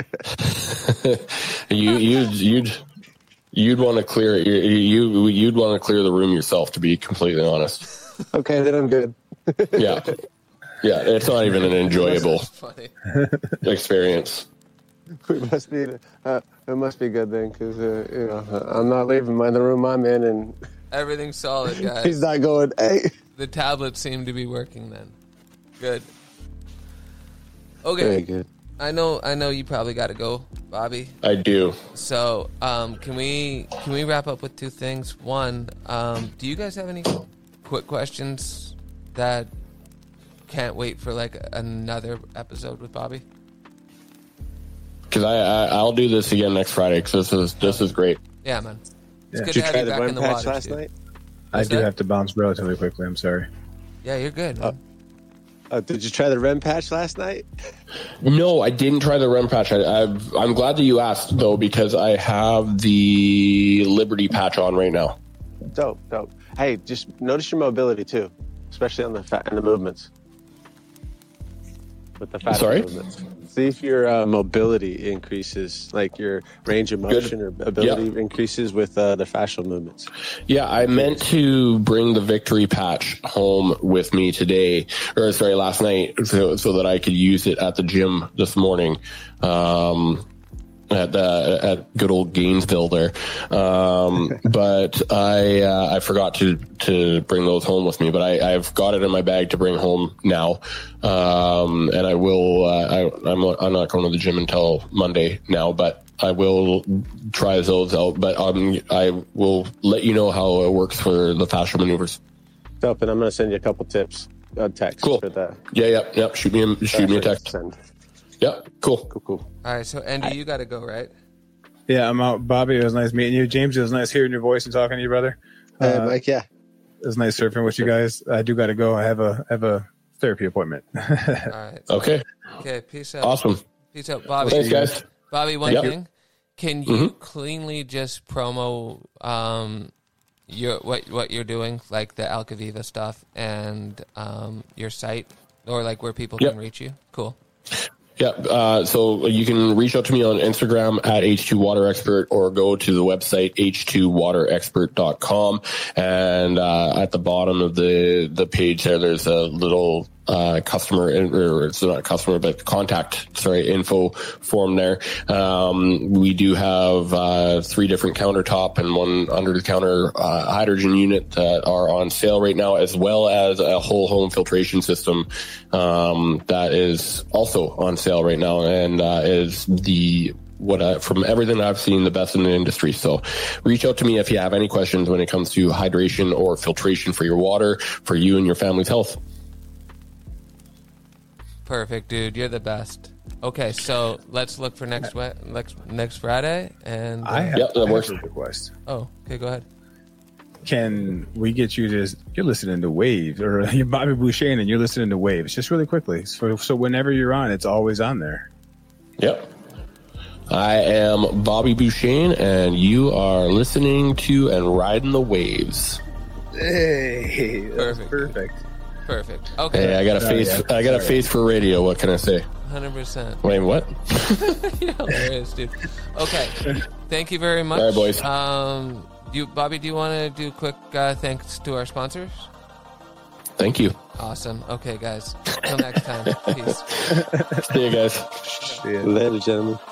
you you'd you'd you'd want to clear it. You you you'd want to clear the room yourself. To be completely honest. okay, then I'm good. Yeah, yeah. It's not even an enjoyable Funny. experience. We must be uh, it must be good then because uh, you know I'm not leaving my the room I'm in and Everything's solid, guys. he's not going. Hey, The tablets seem to be working then. Good. Okay. very good. I know I know you probably got to go, Bobby. I do. So, um, can we can we wrap up with two things? One, um, do you guys have any quick questions that can't wait for like another episode with Bobby? Because I, I I'll do this again next Friday because this is this is great. Yeah, man. It's Yeah. good Did you to have try you the back run in the patch water last too. night? I What's do that? have to bounce relatively quickly. I'm sorry. Yeah, you're good. Man. Uh, did you try the R E M patch last night? No, I didn't try the R E M patch. I, I've, I'm glad that you asked though because I have the Liberty patch on right now. Dope, dope. Hey, just notice your mobility too, especially on the fat and the movements. With the fat Sorry? movements. See if your uh, mobility increases, like your range of motion or ability Yeah. increases with uh, the fascial movements. Yeah, I meant to bring the Victory patch home with me today, or sorry, last night, so, so that I could use it at the gym this morning. Um, at the at good old Gainesville there, um, but I uh, I forgot to to bring those home with me. But I, I've got it in my bag to bring home now, um, and I will. Uh, I, I'm I'm not going to the gym until Monday now, but I will try those out, but um, I will let you know how it works for the fascial maneuvers. Dope, and I'm going to send you a couple tips, uh, text Cool. for the. Yeah, yeah, yeah. Shoot me, a, shoot me a text. Send. Yeah, cool. Cool, cool. All right, so Andy, you got to go, right? Yeah, I'm out. Bobby, it was nice meeting you. James, it was nice hearing your voice and talking to you, brother. Hey, Uh, Mike, yeah. It was nice surfing with you guys. I do got to go. I have a have a therapy appointment. All right. Okay, Okay, peace out. awesome. Peace out, Bobby. Thanks, guys. Bobby, one Yep. thing. Can you cleanly just promo um, your what what you're doing, like the Alcaviva stuff and um, your site, or like where people Yep. can reach you? Cool. Yeah, uh, so you can reach out to me on Instagram at H two Water Expert or go to the website H two water expert dot com. And uh, at the bottom of the, the page there, there's a little uh, customer, or it's not a customer, but contact, sorry, info form there. Um, we do have uh, three different countertop and one under-the-counter uh, hydrogen unit that are on sale right now, as well as a whole home filtration system um, that is also on sale right now, and uh, is the what I, from everything I've seen, the best in the industry. So reach out to me if you have any questions when it comes to hydration or filtration for your water, for you and your family's health. Perfect, dude. You're the best. Okay, so let's look for next we- next next Friday. And uh, I have, Yep, that I have works. a request. oh, okay, go ahead. Can we get you to? You're listening to Waves, or you're Bobby Boucher, and you're listening to Waves. Just really quickly, so so whenever you're on, it's always on there. Yep. I am Bobby Bouchane, and you are listening to and riding the waves. Hey, that's Perfect. perfect. Perfect. Okay, Hey, I got a Sorry, face. yeah. I got a Sorry. face for radio. What can I say? one hundred percent. Wait, what? You're hilarious, dude. Okay, thank you very much. All right, boys. Um, you, Bobby, do you want to do quick uh, thanks to our sponsors? Thank you. Awesome. Okay, guys. Till next time. Peace. See you guys. Yeah. Later, gentlemen.